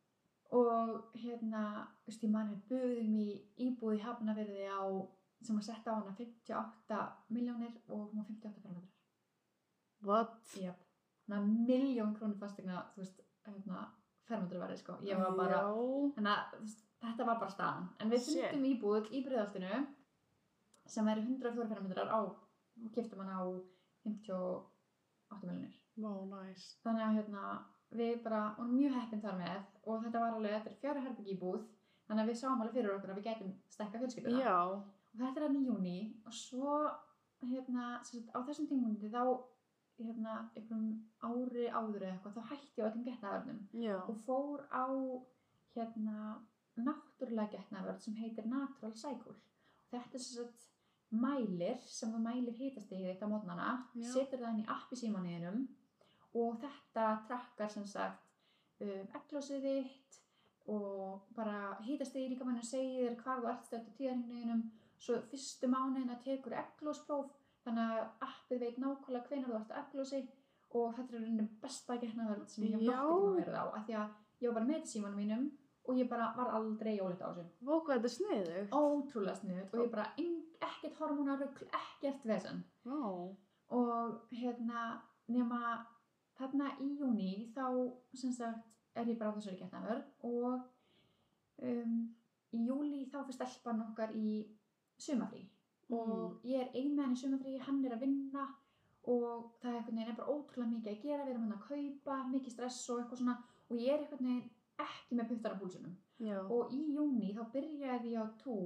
S2: Og hérna, þú veist, ég man við buðum í íbúð í Hafnarfirði á, sem að setja á hana fimmtíu og átta milljónir og hún var fimmtíu og átta fermetrar.
S1: What?
S2: Jep. Þannig að milljón krónur fastegna, þú veist, hérna, fermetraverði, sko. Ég var bara,
S1: Já.
S2: þannig að þú veist, þetta var bara staðan. En við
S1: Shit.
S2: fundum íbúð í Breiðholtinu sem væri hundrað og fjórir fermetrar á, og keyptum hana á fimmtíu og átta milljónir.
S1: Vá, næs.
S2: Þannig að hérna, við bara vorum mjög heppin þar með og þetta var alveg, þetta er fjögurra herbergja íbúð, þannig að við sáum alveg fyrir okkur að við gætum stækka fjölskylduna.
S1: Já.
S2: Og þetta er hann í júní og svo, hérna, sem sagt, á þessum tímapunkti þá, hérna, einhverjum ári áður eða eitthvað, þá hætti ég á öllum getnaðarvörnum
S1: Já.
S2: og fór á, hérna, náttúrulega getnaðarvörn sem heitir Natural Cycle. Og þetta er sem sagt mælir sem þú mælir hitastigið þitt á mótnana,
S1: Já.
S2: setur það inn í app í símanniðinum og þetta trakkar sem sagt um, egglósið þitt og bara hitastigið í líkamanum segir þér hvar þú ert stödd á tíðarhringnum. Svo fyrstu mánuðina tekur egglóspróf þannig að appið veit nákvæmlega hvenær þú ert á egglósi og þetta er rauninni besta getnaðarvörn sem ég hef
S1: Já.
S2: nokkuð tíma verið á af því að ég var bara með í símanum mínum og ég bara var aldrei ólétt á þessu.
S1: Vá, hvað þetta er sniðugt.
S2: Ótrúlega sniðugt og ég bara eng- ekkert hormónarugl, ekkert vesen.
S1: Vá.
S2: Og hérna nema þarna í júní þá sem sagt er ég bara á þessari getnaðarvörn og um, í júlí þá fyrir stelpan okkar í sumarfrí og ég er ein með hann í sumarfrí, hann er að vinna og það er einhvern veginn er bara ótrúlega mikið að gera, við erum hann að kaupa, mikið stress og eitthvað svona og ég er einhvern veginn ekki með puttar á púlsunum.
S1: Já.
S2: Og í júní þá byrjaði ég á túr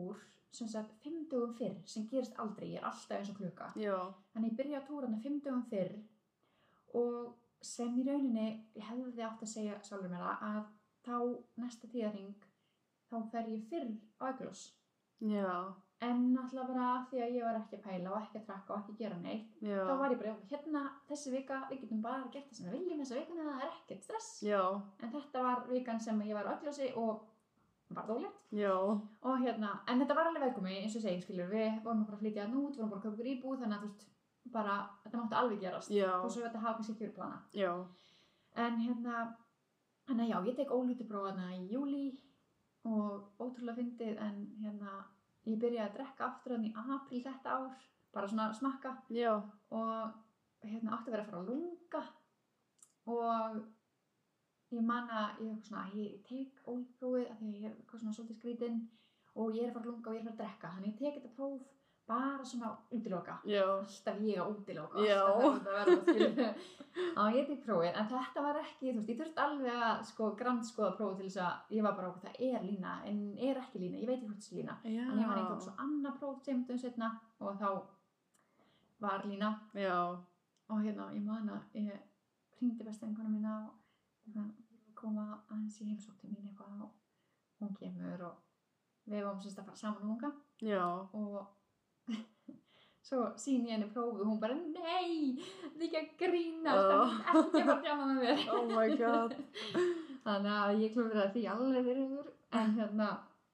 S2: sem sagt fimm dögum fyrr sem gerist aldrei, ég er alltaf eins og klukka.
S1: Já.
S2: Þannig ég byrja á túrana fimm dögum fyrr og sem í rauninni, ég hefði átt að segja sjálfur mér það, að þá næsta tíðarhring þá fer ég fyrr á egglos.
S1: Já.
S2: En náttúrulega bara af því að ég var ekki að pæla og ekki að trakka og ekki að gera neitt.
S1: Já.
S2: Þá var ég bara, hérna, þessi vika, við getum bara gert það sem við viljum þessa vikuna, það er ekkert stress.
S1: Já.
S2: En þetta var vikan sem ég var á egglosi og var dólegt.
S1: Já.
S2: Og hérna, en þetta var alveg velkomi, eins og ég segi, skilur, við vorum bara að flytja þarna út, vorum bara að kaupa okkur íbúð, þannig að þú veist, bara, þetta mátti alveg gerast.
S1: Já.
S2: Og svo þetta hafa kannski ekki verið plana.
S1: Já.
S2: En hérna, þannig að já, ég tek ólutupróf þarna í júlí og ótrúlega fyndið, en hérna, ég byrjaði að drekka aftur þarna í apríl þetta ár, bara svona smakka.
S1: Já.
S2: Og hérna átti að vera að fara að lunga og ég man að ég, svona, ég tek óluprófið af því að ég er eitthvað svona svolítið skrítinn og ég er að fara að lunga og ég er að fara að drekka, þannig ég tek þetta próf bara svona útiloka.
S1: Já.
S2: Alltaf ég að útiloka,
S1: Já.
S2: alltaf þetta verður að skilja. Á ég tek prófið, en þetta var ekki, þú veist, ég þurfti alveg að sko grandskoða prófið til þess að ég var bara okkur, það er lína, en er ekki lína, ég veit ekki hvort þessi lína.
S1: Já.
S2: En ég var ég tók svo annað próf tveimur dögum seinna og þá var lína.
S1: Já.
S2: Og hérna, ég man að ég hringdi bestu vinkonu mína og eitthvað, koma aðeins í heimsókn til mín eitthvað og hún kemur og við varum semst að fara saman og lunga.
S1: Já.
S2: Og svo sýni ég henni prófið og hún bara, nei, þetta er ekki að grínast,
S1: Oh.
S2: það er ekki að fara að djama með mér.
S1: Oh my god.
S2: Þannig að ég klúðraði því alveg fyrir ykkur, en hérna,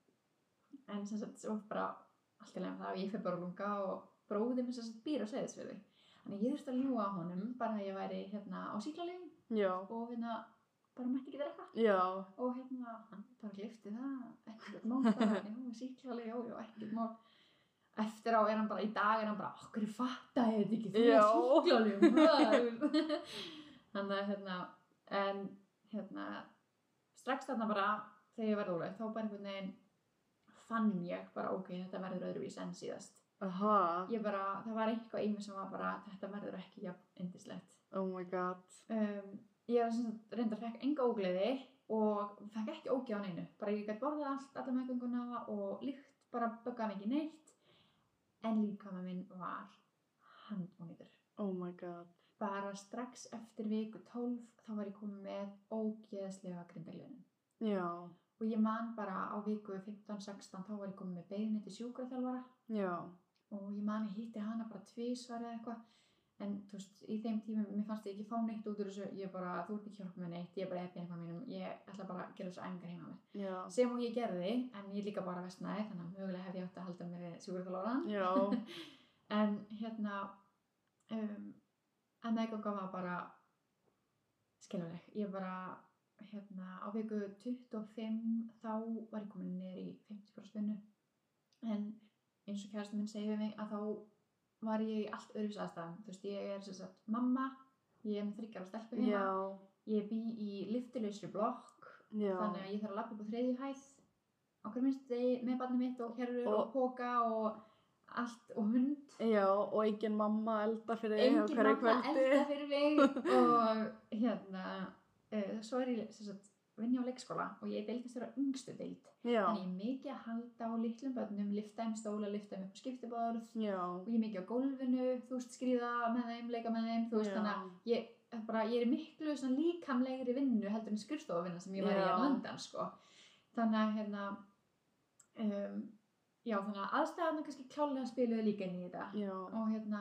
S2: en sem sagt, svo bara allt í lagi með það og ég fer bara að lunga og bróðir minn sem sagt býr á Seyðisfirði. Þannig ég þurfti að ljúga á honum bara að ég væri hérna á sýklalyfjum
S1: Já.
S2: og hérna bara mætti ekki drekka.
S1: Já.
S2: Og hérna, hann bara glifti það, ekkert mál bara, já, sýklalyf, já, já, ekkert mál. Eftir á er hann bara, í dag er hann bara, okkur fattaði þetta ekki, þú
S1: Já.
S2: er sýklalyfjum. Þannig að hérna, en hérna, strax þarna bara, þegar ég verði ólega, þá bara einhvern veginn fann ég bara, ok, þetta verður öðruvís enn síðast.
S1: Aha.
S2: Ég bara, það var eitthvað í mig sem var bara, þetta verður ekki jafn yndislegt.
S1: Oh my god.
S2: Um, ég var sem sagt reyndar fekk enga ógleði og fekk ekki ógeð á neinu. Bara ég gæti borðað allt, alla meðgönguna og lykt bara böggaði mig ekki neitt. En líkama minn var handmónitur.
S1: Oh my god.
S2: Bara strax eftir viku tólf þá var ég komið með ógeðslega grindagleðin.
S1: Já.
S2: Og ég man bara á viku fimmtán sextán þá var ég komið með beiðni til sjúkraþjálfara.
S1: Já.
S2: Og ég man ég hitti hana bara tvisvar eða eitthvað. En þú veist, í þeim tímum, mér fannst ég ekki fá neitt út úr þessu, ég bara, þú ert ekki hjálpa með neitt, ég er bara epi einhvað mínum, ég ætla bara að gera þessu æfingar heima mér.
S1: Já.
S2: Sem og ég gerði, en ég líka bara vestnaði, þannig að mögulega hef ég átt að halda mér við sjúkraþjálfarann.
S1: Já.
S2: En hérna, um, en meðganga var bara skiljanleg. Ég bara, hérna, á viku tuttugu og fimm þá var ég komin niður í fimmtíu prósent vinnu. En eins og kærastinn minn segir við mig að þá var ég í allt öðruvísi aðstæðum. Þú veist, ég er sem sagt mamma, ég er með þriggja ára stelpu heima,
S1: Já.
S2: ég bý í lyftulausri blokk,
S1: Já.
S2: þannig að ég þarf að labba upp á þriðju hæð á hverjum minnstu degi með barnið mitt og kerrur og,
S1: Og-
S2: og póka og allt og hund.
S1: Já, og engin mamma elda fyrir þig á
S2: Engin
S1: hverju
S2: mamma
S1: kvöldi.
S2: elda fyrir mig og hérna, uh, svo er ég sem sagt vinni á leikskóla og ég er deildastjóri á yngstu deild.
S1: Já.
S2: Þannig ég er mikið að halda á litlum börnum, lyfta þeim stóla, lyfta þeim upp á skiptiborð
S1: Já.
S2: og ég er mikið á gólfinu, þú veist, skríða með þeim, leika með þeim, þú veist,
S1: Já.
S2: þannig að ég, bara, ég er í miklu svona líkamlegri vinnu heldur en skrifstofuvinna sem ég var í
S1: Já.
S2: á London, sko. Þannig að, hérna, um, já, þannig að aðstæðarna kannski klálega spiluðu líka inn í þetta.
S1: Já.
S2: Og hérna,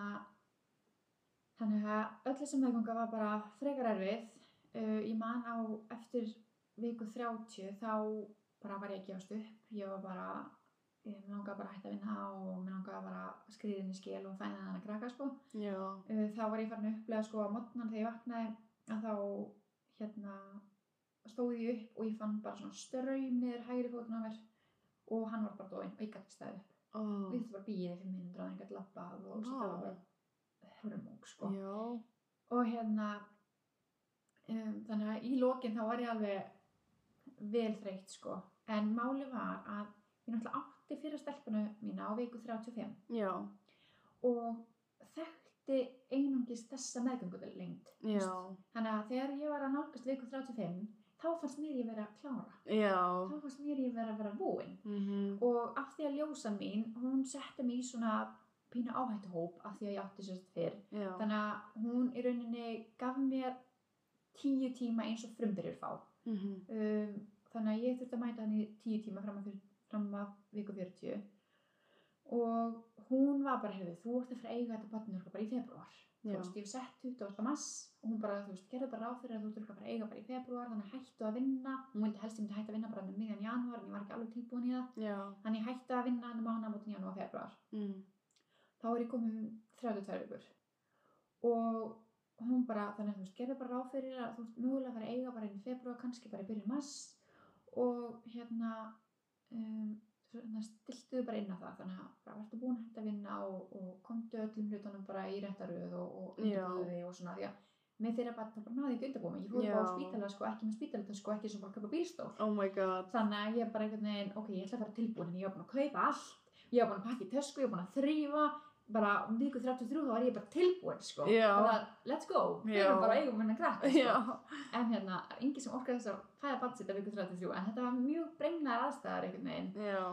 S2: þannig að öll þessi meðganga var bara frekar erfið. Uh, ég man á eftir viku þrjátíu þá bara var ég að gefast upp. Ég var bara, ég mér langaði bara að hætta að vinna og mér langaði bara að skriða inn í skil og fæna þannig að krakka, sko.
S1: Já.
S2: Uh, þá var ég farin að upplega, sko, á morgnan þegar ég vaknaði að þá, hérna, stóð ég upp og ég fann bara svona straum niður hægri fótinn á mér og hann var bara dóinn og ég gæti ekki staðið upp.
S1: Oh.
S2: Og ég þurfti bara að bíða í fimm mínútur að hann gæti labbað og svo það var bara hörmung, sko.
S1: Já.
S2: Og hérna, um, þannig að í lokin þá var ég alveg vel þreytt, sko. En máli var að ég náttúrulega átti fyrir stelpunu mína á viku þrjátíu og fimm
S1: Já.
S2: og þekkti einungis þessa meðgöngulengd.
S1: Já.
S2: Þannig að þegar ég var að nálgast viku þrjátíu og fimm þá fannst mér ég vera að klára.
S1: Já.
S2: Þá fannst mér ég vera að vera búin.
S1: Mm-hmm.
S2: Og af því að ljósan mín, hún setti mig í svona pínu áhættuhóp af því að ég átti sérst fyrr.
S1: Já.
S2: Þannig að hún í rauninni gaf mér tíu tíma eins og frumbyrjur fá.
S1: Mm-hmm.
S2: Um, þannig að ég þurfti að mæta henni tíu tíma fram að, fram að viku fjörutíu. Og hún var bara, heyrðu, þú ert að fara að eiga þetta barnið bara í febrúar. Þú veist, ég hef sett tuttugasta mars og hún bara, þú veist, gerði bara ráð fyrir að þú ert að fara að eiga bara í febrúar, þannig að hættu að vinna. Hún vildi helst ég myndi hætta að vinna bara með miðjan janúar, en ég var ekki alveg tilbúin í það. Já. Þannig ég hætti að vinna hann mánaðamótin janúar og febrúar. Mm. Þá er ég komin þrjátíu og tvær vikur. Og hún bara, þannig að þú veist, gerði bara ráð fyrir að þú ert mögulega að fara að eiga bara inn í febrúar, kannski bara í byrjun mars. Og hérna, um, stiltuðu bara inn á það, þannig að bara verður búin að hætta að vinna og, og komdu öllum hlutunum bara í réttaröð og, og undirbúðu þig og svona, því að með þeirra bara, það bara náði ekki undirbúið mig, ég fór bara á spítala sko, ekki með spítala sko, ekki sem bara að kaupa bílstól.
S1: Oh my god.
S2: Þannig að ég bara einhvern veginn, ok, ég ætla að fara tilbúin, en ég var búin að kaupa allt, ég var búin að pakka í tösku, ég var búin að þrífa, bara um viku þrjátíu og þrjú þá var ég bara tilbúin sko. Já. Þannig að let's go, við erum bara eigum minna krakka sko. En hérna, enginn sem orkaði þess að fæða barn sitt á viku þrjátíu og þrjú, en þetta var mjög brenglaðar aðstæður einhvern veginn. Já.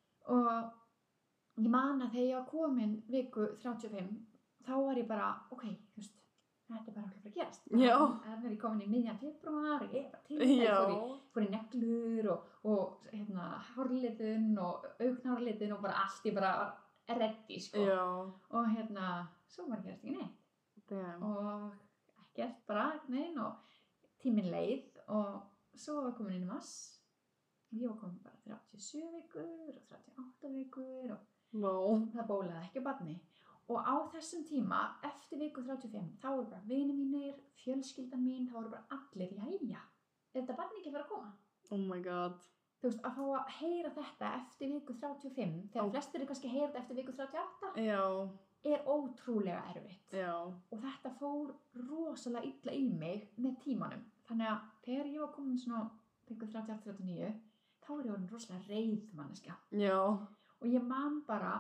S2: Og ég man að þegar ég var komin viku þrjátíu og fimm þá var ég bara, ok, þú veist, þetta er bara okkur að gerast. Já. Þannig er ég komin í miðjan febrúar, ég er bara til þetta, fór í, fór í neglur og, og hérna, hárlitun og augnhárlitun og bara allt, ég bara var reddi, sko. Já. Og hérna, svo var ég gerast ekki neitt. Damn. Og ekkert bara, nein, og tíminn leið og svo var ég komin inn í mars. Ég var komin bara þrjátíu og sjö vikur og þrjátíu og átta vikur og no. Það bólaði ekki á barni. Og á þessum tíma, eftir viku þrjátíu og fimm, þá voru bara vinir mínir, fjölskyldan mín, þá voru bara allir, jæja, er þetta barni ekki að fara að koma?
S1: Oh my god.
S2: Þú veist, að fá að heyra þetta eftir viku þrjátíu og fimm, þegar oh. flestir eru kannski að heyra þetta eftir viku þrjátíu og átta, Já. Er ótrúlega erfitt. Já. Og þetta fór rosalega illa í mig með tímanum. Þannig að þegar ég var komin svona viku þrjátíu og átta til þrjátíu og níu, þá er ég orðin rosalega reið manneskja. Já. Og ég man bara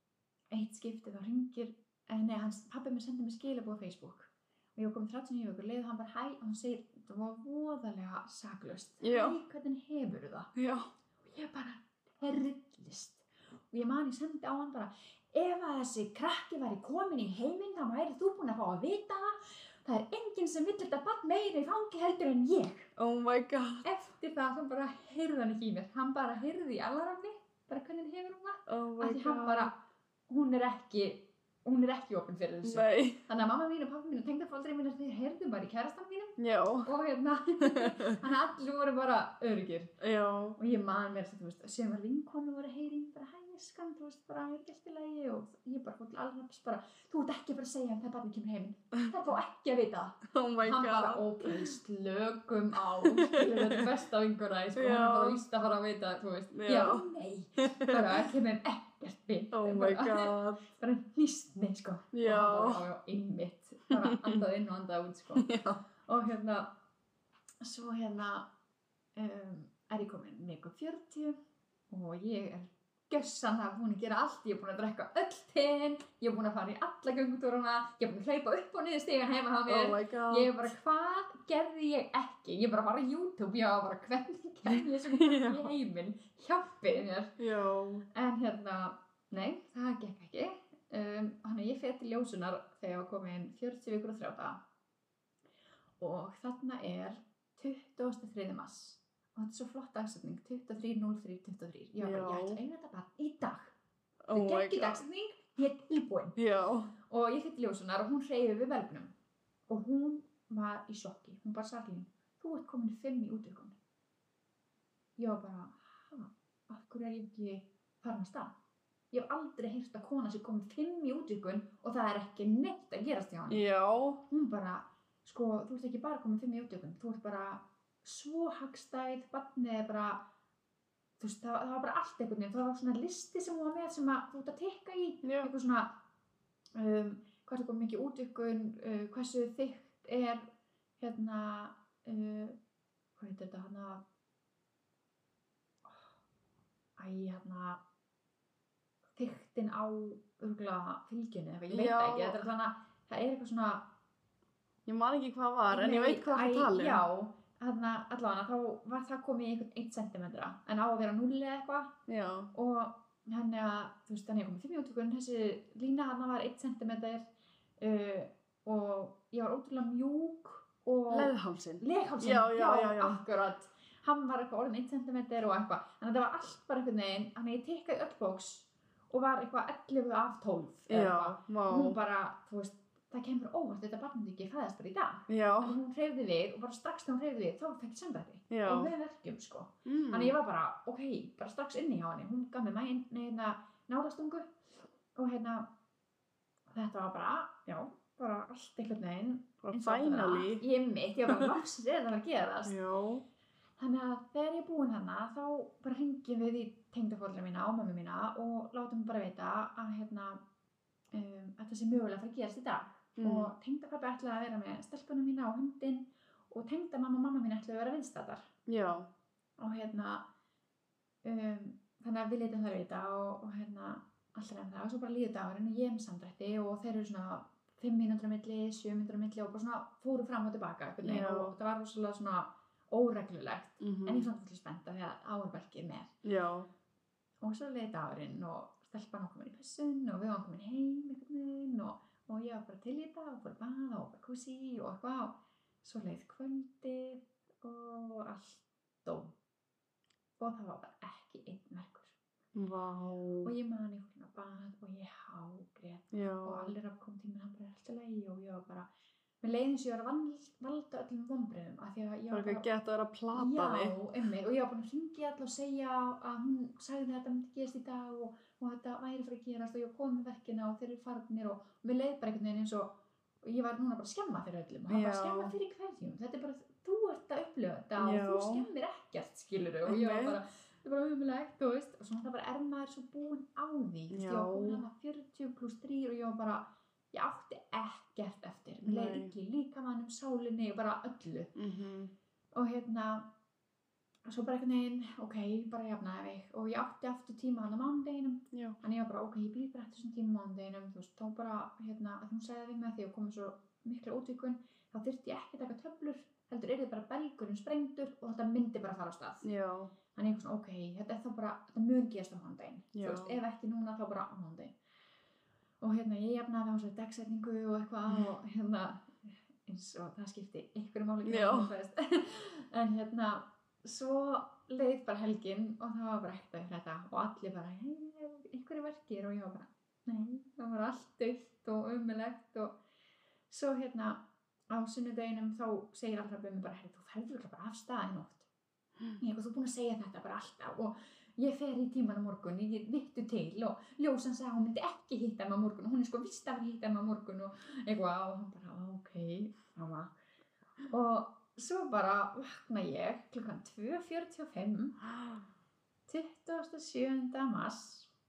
S2: eitt skipti þá hringir, nei, hans pabbi mér sendi mér skilaboð á Facebook og ég var komin þrjátíu og níu vikur, leiði hann bara hæ og hann segir, þetta var voðalega saklaust. Já. Hæ, hvernig hefurðu það? Já. Og ég bara herrillist og ég man ég sendi á hann bara, ef að þessi krakki væri komin í heiminn þá væri þú búin að fá að vita það. Það er enginn sem vill þetta barn meira í fangi heldur en ég.
S1: Oh my god.
S2: Eftir það, þá bara heyrði hann ekki í mér. Hann bara heyrði í alarmni, bara hvernig hefur hún það.
S1: Oh my god.
S2: Því hann bara, hún er ekki, hún er ekki opin fyrir þessu. Nei. Þannig að mamma mín og pappa mín og tengdaforeldrar mínir, þeir heyrðu bara í kærastanum mínum. Já. Og hérna, þannig að allir voru bara öruggir. Já. Og ég man mér, þú veist, sem var vinkonu voru að heyri, bara hæ, skan, þú veist, bara, er ekki allt í lagi og ég bara fór til alveg bara, þú ert ekki að fara að segja hann þegar barnið kemur heiminn. Það fá ekki að vita.
S1: Oh my
S2: hann
S1: god.
S2: Hann bara, ok, slökum á, skilur þetta besta vinkona, sko, hann er bara víst að fara að vita, þú veist. Já, Já nei, bara ekki með ekkert byggt.
S1: Oh my god.
S2: Bara nýstni, sko. Já. Og hann bara, já, einmitt, bara andað inn og andað út, sko. Já. Og hérna, svo hérna, um, er ég komin viku fjörutíu og ég er gjörsamlega búin að gera allt, ég er búin að drekka öll teinn, ég er búin að fara í alla göngutúrana, ég er búin að hlaupa upp og niður stigann heima hjá mér.
S1: Oh my god.
S2: Ég er bara, hvað gerði ég ekki? Ég er bara að fara á YouTube, ég var bara, hvernig gerði ég sem ekki í heiminn? Hjálpið mér. Já. En hérna, nei, það gekk ekki. Um, þannig að ég fer til ljósunar þegar ég var komin fjörutíu vikur og þrjá daga. Og þarna er tuttugasta og þriðja mars. Og þetta er svo flott dagsetning, tuttugu og þrír núll þrír tuttugu og þrír. Ég var bara, ég ætla að eiga þetta barn í dag.
S1: Oh
S2: þetta er ekki dagsetning, ég er tilbúin. Já. Og ég fyrir til ljósunar og hún hreyfði við velgnum. Og hún var í sjokki. Hún bara sagði mér, þú ert komin fimm í útvikun. Ég var bara, hæ, af hverju er ég ekki farin að stað? Ég hef aldrei heyrt að kona sem komin fimm í útvikun og það er ekki neitt að gerast hjá hann. Já. Hún bara, sko, þú ert ekki bara komin fimm í útvikun, þú ert bara svo hagstæð, barnið er bara, þú veist, það, það var bara allt einhvern veginn, það var svona listi sem hún var með sem að þú ert að tekka í, Já. Eitthvað svona, um, hvað er það mikið útvikun, uh, hversu þykkt er, hérna, uh, hvað heitir þetta, hérna, æ, hérna, þykktin á örgulega fylgjunni, ég veit það ekki, þetta er svona, það er eitthvað svona,
S1: ég man ekki hvað var, en ég veit hvað það tala um.
S2: Já, þarna allavega þá var það komið í einhvern einn sentimetra en á að vera núll eða eitthvað.
S1: Já.
S2: Og þannig að, þú veist, þannig að ég kom með fimm í útvikun, þessi lína þarna var einn sentimeter uh, og ég var ótrúlega mjúk og...
S1: Leghálsinn.
S2: Leghálsinn,
S1: já, já, já, já.
S2: akkurat. Hann var eitthvað orðin einn sentimeter og eitthvað. Þannig að þetta var allt bara einhvern veginn, þannig að ég tikkaði öll bóks og var eitthvað ellefu af tólf eða eitthvað.
S1: Já,
S2: og hún bara, þú veist, það kemur óvart þetta barnið ekki fæðast bara í dag.
S1: Já.
S2: Þannig hún hreyfði við og bara strax þegar hún hreyfði við þá fekk ég senda þetta.
S1: Já.
S2: Og með verkjum sko.
S1: Mm.
S2: Þannig ég var bara, ok, bara strax inni hjá henni. Hún gaf mér mæn, neina, nálastungu og hérna, þetta var bara, já, bara allt einhvern veginn.
S1: Bara finally.
S2: Ég mitt, ég var bara loksins eða það var að gerast.
S1: Já.
S2: Þannig að þegar ég er búin hana þá bara hringjum við í tengdaforeldra mína og mömmu mína og látum bara veita að hérna um, að það sé mögulega að fara að gerast í dag. Mm. Og tengdapabbi ætlaði að vera með stelpunum mína og hundinn og tengdamamma og mamma mín ætlaði að vera viðstæðar. Já. Og hérna um, þannig að við leitum þar veita og, og hérna alltaf en það og svo bara líður dagurinn og ég er með samdrætti og þeir eru svona fimm mínútur á milli, sjö mínútur á milli og bara svona fóru fram og tilbaka og það var rosalega svona óreglulegt, mm-hmm. en ég fann alltaf spennt að því að áurverkið með. Já. Og svo leið dagurinn og stelpan var komin í pissun og við varum komin heim einhvern veginn og, og ég var bara til í þetta og fór að baða og bara kúsi og eitthvað og svo leið kvöldið og allt dó. Og það var bara ekki einn verkur. Vá. Og ég man ég fór að bað og ég hágrét og allir kom tíminn hann bara alltaf leið og ég var bara mér leiði eins og ég var að valda öllum vonbrigðum af því að ég var
S1: bara ekki gett að vera að plata þig.
S2: Já, einmitt, og ég var búin að hringja alla og segja að hún sagði að þetta myndi gerast í dag og, og þetta væri fyrir að gerast og ég var komin með verkina og þeir eru farnir og mér leiði bara einhvern veginn eins og og ég var núna bara að skemma fyrir öllum og hann bara skemma fyrir hverjum, þetta er bara þú ert að upplifa þetta Já. Og þú skemmir ekkert skilurðu og ég var bara þetta er bara umulegt, þú veist og svona það bara er maður svo búin á því ég var búin hana fjörutíu plús þrjú og ég var bara ég átti ekkert eftir, mér leiði ekki líkamannum, sálinni og bara öllu. Mm-hmm. Og hérna, svo bara einhvern veginn, ok, bara jafnaði mig og ég átti aftur tíma hann á mánudeginum. Þannig ég var bara, ok, ég býð bara eftir þessum tíma á mánudeginum, þú veist, þá bara, hérna, að hún segði við mig að því að komið svo mikla útvíkun, þá þyrfti ég ekki að taka töflur, heldur yrði bara belgurinn sprengdur og þetta myndi bara fara á stað. Já. Þannig ég var svona, ok, þetta er þá bara, þetta mun gerast á mánudegin, þú veist, ef ekki núna þá bara á mánudegin. Og hérna ég jafnaði á þessari dagsetningu og eitthvað mm. og hérna eins og það skipti einhverju máli ekki en hérna svo leið bara helgin og það var bara ekkert að þetta og allir bara hei, einhverju verkir og ég var bara nei, það var allt dautt og ömurlegt og svo hérna á sunnudeginum þá segir allra byrjum bara hey, þú ferður bara af stað í nótt mm. ég eitthvað þú búin að segja þetta bara alltaf og ég fer í tíman á morgun, ég vittu til og ljósan sagði að hún myndi ekki hitta mig á morgun og hún er sko vist að hitta mig á morgun og eitthvað og hann bara, ok, mamma. Og svo bara vakna ég klukkan tvö fjörutíu og fimm, tuttugasta og sjöunda mars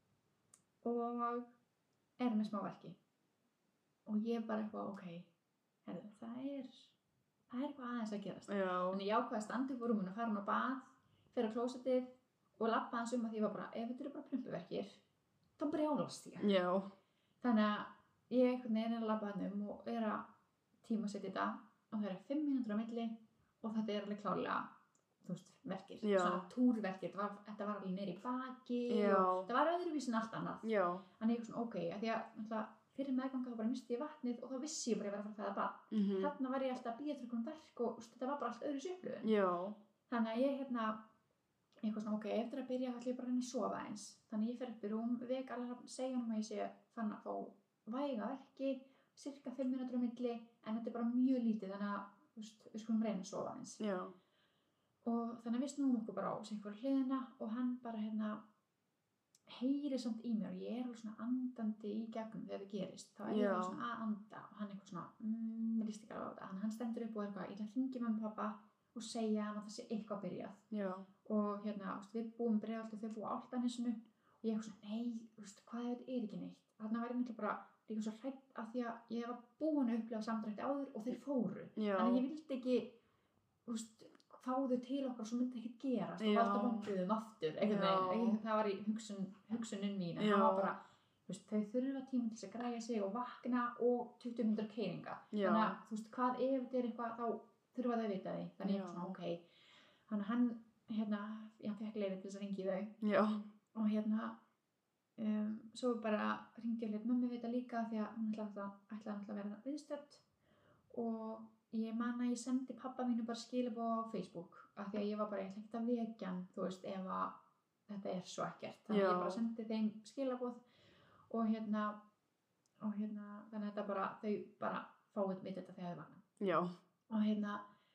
S2: og er með smá verki. Og ég bara eitthvað, ok, herðu, það er, það er eitthvað aðeins að gerast. Já. Þannig ég ákvaði að standa upp á rúminu, fara hún á bað, fer á klósettið, og labba hans um að því ég var bara, ef þetta eru bara plumpuverkir, þá brjálast ég. Já. Þannig að ég einhvern veginn er að labba hann um og er að tímasetja þetta og það eru fimm mínútur á milli og þetta er alveg klárlega, þú veist, verkir. Já. Svona túrverkir, þetta var, þetta var alveg neyri í baki Já. Og það var öðruvísin allt annað. Já. Þannig ég er svona, ok, að því að náttúrulega fyrir meðganga þá bara misti ég vatnið og þá vissi ég bara að ég var að fara að fæða barn. Mm-hmm. Þarna var ég alltaf að bíða eftir einhverjum verk og úst, þetta var bara allt öðru upplifun. Já. Þannig að ég hérna eitthvað svona, ok, eftir að byrja ætla ég bara að reyna að sofa eins. Þannig ég fer upp í rúm, vek alveg segja honum að ég sé fann að fá væga verki, cirka fimm mínútur á milli, en þetta er bara mjög lítið, þannig að, þú veist, við skulum reyna að sofa eins. Já. Og þannig að við snúum okkur bara á sig fyrir hliðina og hann bara hérna heyri samt í mér og ég er alveg svona andandi í gegnum þegar það gerist. Þá er ég alveg svona að anda og hann eitthvað svona, mmm, mér líst ekki alveg á þetta. Hann stendur upp og er eitthvað, ég ætla að hringja með pappa og segja hann að það sé eitthvað byrjað. Já. Og hérna, við búum Breiðholti og þau búa á Álftanesinu og ég er svona, nei, veist, hvað ef þetta er ekki neitt? Þarna var ég náttúrulega bara líka svo hrædd af því að ég var búin að upplifa samdrætti áður og þeir fóru. Já. Þannig ég vildi ekki, veist, fá þau til okkar svo myndi ekkert gerast og valda vonbrigðum aftur, einhvern veginn. Það var í hugsun, hugsunin mín, en það var bara, veist, þau þurfa tíma til að græja sig og vakna og tuttugu mínútur keyringa. Þannig að, þú veist, hvað ef þetta er eitthvað, þá þurfa þau að vita því, þannig ég var svona, ok, þannig að hann, hérna, ég fekk leyfi til þess að ringi þau
S1: Já.
S2: og hérna, um, svo bara ringdi ég hlut mömmu vita líka því að hún ætlaði alltaf að vera viðstödd og ég man að ég sendi pappa mínu bara skilaboð á Facebook af því að ég var bara, ég ætla ekki að vekja hann, þú veist, ef að þetta er svo ekkert, þannig að ég bara sendi þeim skilaboð og hérna, og hérna, þannig að þetta bara, þau bara fáið mitt þetta þegar þau vakna.
S1: Já.
S2: Og hérna,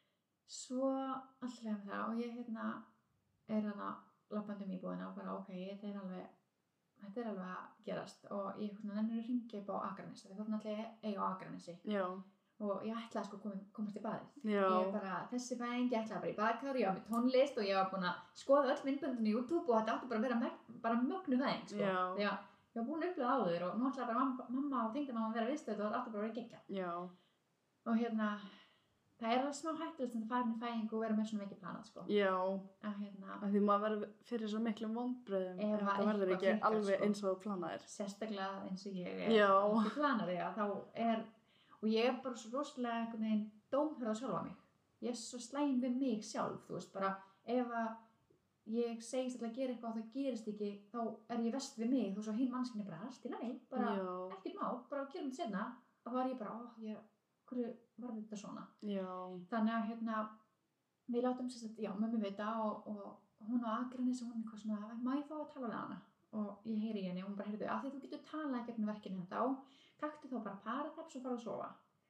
S2: svo alltaf með það og ég hérna er hana labbandi um íbúðina og bara ok, þetta er alveg, þetta er alveg að gerast og ég svona nennir að ringja upp á Akranesi, því þarna ætla ég eiga á Akranesi. Já. Og ég ætlaði sko að komast í baðið. Já. Ég bara, þessi fæðing, ég ætlaði bara í baðkar, ég var með tónlist og ég var búin að skoða öll myndböndin í YouTube og þetta átti bara að vera meg, bara mögnu fæðing, sko. Já. Því að ég var búin að upplega áður og nú ætlaði bara mamma, mamma og tengdamamma að vera viðstödd og þetta átti bara að vera geggja. Já. Og hérna, það er alveg smá hættulegt að fara inn í fæðing og vera með svona mikið planað, sko. Já. Að hérna, að því maður verður fyrir svo miklum vonbrigðum ef það verður ekki alveg eins og planaðir. Sérstaklega eins og ég er. Já. Ekki planaði, já, þá er og ég er bara svo rosalega einhvern veginn dómhörð á sjálfa mig. Ég er svo slæm við mig sjálf, þú veist, bara ef að ég segist alltaf að gera eitthvað og það gerist ekki, þá er ég verst við mig, þú veist, og hinn mannskinn er bara allt í lagi, bara Já. Ekkert má, bara gerum þetta seinna, og þá er ég bara, ó, ég, hverju var þetta svona? Já. Þannig að, hérna, við látum sérst að, já, mömmu vita og, og hún á Akranesi, hún er eitthvað svona, má ég fá að tala við hana? Og ég heyri í henni og hún bara, heyrðu, af því þú getur talað gegn verkinu þetta á, taktu þá bara Paratabs og fara að sofa.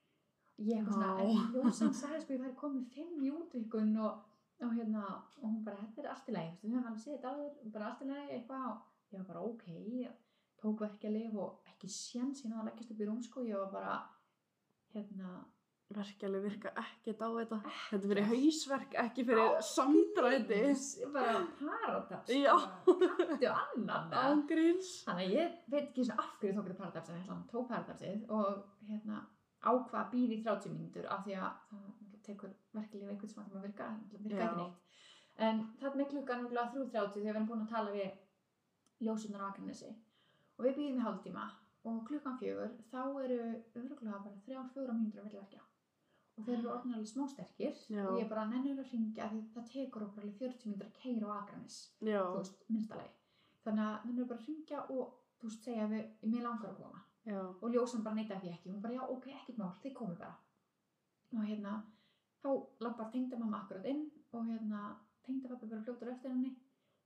S2: Ég eitthvað svona, en Ljósan sagði sko, ég væri komið fimm í útvikun og, og hérna, og hún bara, þetta er allt í lagi, við höfum alveg séð þetta áður, bara allt í lagi, eitthvað, og ég var bara, ok, ég tók verkjalyf og ekki séns, ég náði að leggjast upp í rúm, sko, ég var bara, hérna, verkjalyf virka ekkert á þetta, þetta fyrir hausverk, ekki fyrir samdræti. Bara Paratabs, bara kattu annan. Ángríns. Þannig að ég veit ekki svona af hverju tók þetta Paratabs, en ég tók Paratabsið og hérna ákvað að bíða í þrjátíu mínútur af því að það tekur verkjalyf einhvern sem að það virka, það virka ekki neitt. En þarna er klukkan núna þrjú þrjátíu þegar við erum búin að tala við ljósurnar á Akranesi og við bíðum í hálftíma og klukkan fjögur þá eru örugglega bara þrjár fjórar mínútur að verða verkja. Og þeir eru orðnir alveg smásterkir og ég bara nennir að hringja því það tekur okkur alveg fjörutíu mínútur að keyra á Akranes, Já. Þú veist, minnsta lagi. Þannig að nennir bara að hringja og þú veist, segja við, mér langar að koma. Já. Og Ljósan bara neitaði því ekki, hún bara, já, ok, ekkert mál, þið komið bara. Og hérna, þá labbar tengdamamma akkurat inn og hérna, tengdapabbi bara fljótur eftir henni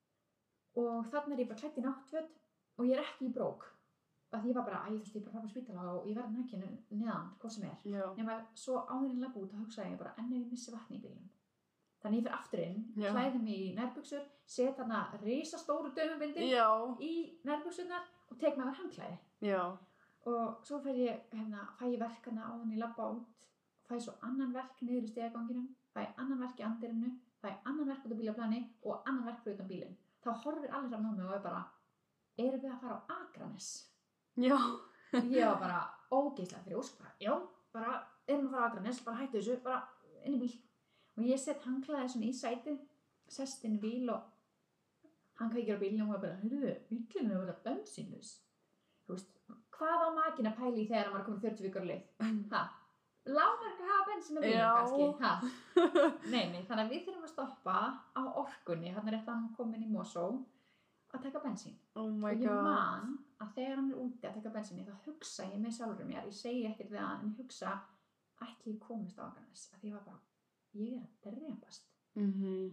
S2: og þannig er ég bara klædd í náttföt og ég er ekki í brók. Að ég var bara, æ, þú veist, ég bara fara á spítala og ég verði nækinu neðan, hvað sem er. Já. Nema svo áður en labba út og hugsaði ég bara, en ef ég missi vatni í bílnum. Þannig ég fer aftur inn, klæði mig í nærbuxur, set þarna risastóru dömubindin í nærbuxurnar og tek með mér handklæði. Já. Og svo fer ég, hérna, fæ ég verkana áður en ég labba út, fæ svo annan verk niður í stigaganginum, fæ annan verk í andirinu, fæ annan verk út á bílaplani og annan verk fyrir utan bílinn. Þá horfir allir fram á mig og er bara, erum við að fara á Akranes? Já. Ég var bara ógeðslega þrjósk, bara, já, bara erum að fara á Akranes, bara hættu þessu, bara inn í bíl. Og ég sett handklæðið svona í sætið, sest inn í bíl og hann kveikir á bílinn og hún var bara, heyrðu, bílinn er verið bensínlaus. Þú veist, hvað á makinn að pæla í þegar maður er komin fjörutíu vikur á leið? Ha? Lágmark að hafa bensín á bílnum kannski, ha? Nei, nei, þannig að við þurfum að stoppa á Orkunni, hann er rétt að hann komin í Mosó, að taka bensín. Oh my God. Og ég man að þegar hann er úti að taka bensíni þá hugsa ég með sjálfur mér, ég segi ekkert við hann en ég hugsa ætli ég komist á Akranes að ég var bara, ég er að drepast. Mm-hmm.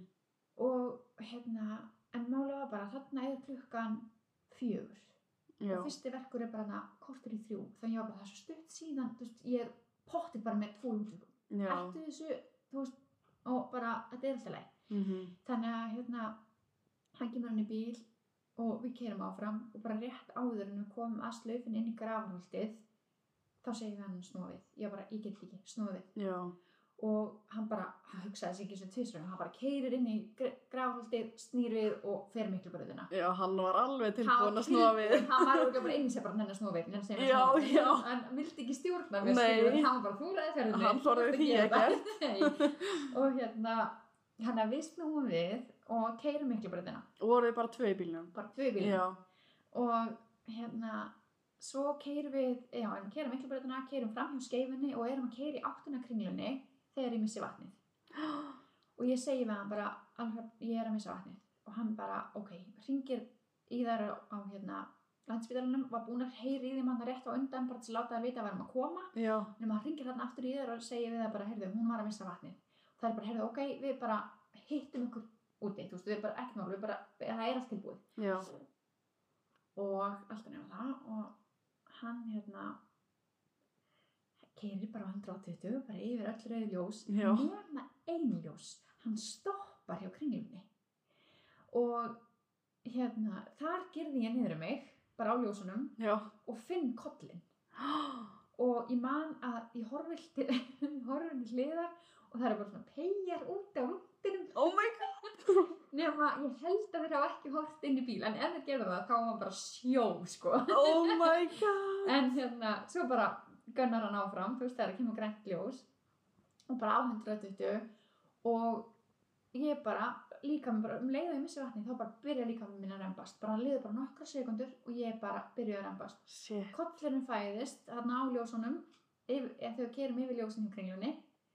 S2: Og hérna, en málið var bara þarna er klukkan fjögur. Já. Og fyrsti verkur er bara hana kortur í þrjú, þannig ég var bara það er svo stutt síðan, þú veist, ég er pottið bara með tvo útvikum. Ættu þessu, þú veist, og bara, þetta er alltaf leið. Mm-hmm. Þannig að hérna, hann kemur hann í bíl og við keyrum áfram og bara rétt áður en við komum að slaufinni inn í Grafarholtið þá segir við hann snúið, ég bara, ég get ekki, snúið. Já. Og hann bara, hann hugsaði sig ekki sem tvisvar, hann bara keyrir inn í Grafarholtið, snýr við og fer Miklubrautina. Já, hann var alveg tilbúinn að snúa við. Hann var ekki bara einn sem bara nenni að snúa við, nenni að segja að snúa við. Já, já. Hann vildi ekki stjórna við skrifun, hann var bara fúraði ferðinni. Hann þorði því ekkert. Og hérna, hann að við snúum við og keyrum Miklubrautina. Og voruð þið bara tvö í bílnum? Bara tvö í bílnum. Já. Og hérna, svo keyrum við, já, en keyrum Miklubrautina, keyrum fram hjá Skeifunni og erum að keyra í áttina Kringlunni þegar ég missi vatnið. og ég segi við hann bara, alveg, ég er að missa vatnið og hann bara, ok, hringir í þær á, á hérna Landspítalanum, var búin að heyri í þeim hann rétt á undan bara til að láta þær vita að við erum að koma
S1: Já.
S2: nema hann hringir þarna aftur í þær og segir við það bara, heyrðu, hún var að missa vatnið og það er bara, heyrðu, ok, við bara hittum ykkur úti, þú veist, við bara ekkert mál, við bara, það er allt tilbúið.
S1: Já.
S2: Og alltaf nefnum það og hann hérna keyrir bara á hundrað tuttugu, bara yfir öll rauð ljós,
S1: Já.
S2: nema ein ljós, hann stoppar hjá Kringlunni og hérna, þar girði ég niður um mig, bara á ljósunum
S1: Já.
S2: og finn kollinn og ég man að ég horfi til, horfi til hliðar og það er bara svona peyjar út á rúndinum.
S1: Oh my god!
S2: Nema ég held að þeir hafa ekki hort inn í bíl, en ef þeir gerðu það, þá var hann bara sjó, sko.
S1: Oh my god!
S2: En hérna, svo bara gunnar hann áfram, þú veist, þegar það kemur grænt ljós og bara á hundrað tuttugu og ég bara, líka með bara, um leið og ég missi vatni, þá bara byrja líka með minna að rembast. Bara liður bara nokkra sekundur og ég bara byrja að rembast.
S1: Shit.
S2: Kollurinn fæðist, þarna á ljósunum, yfir, þegar við kerum yfir ljósin í Kringlunni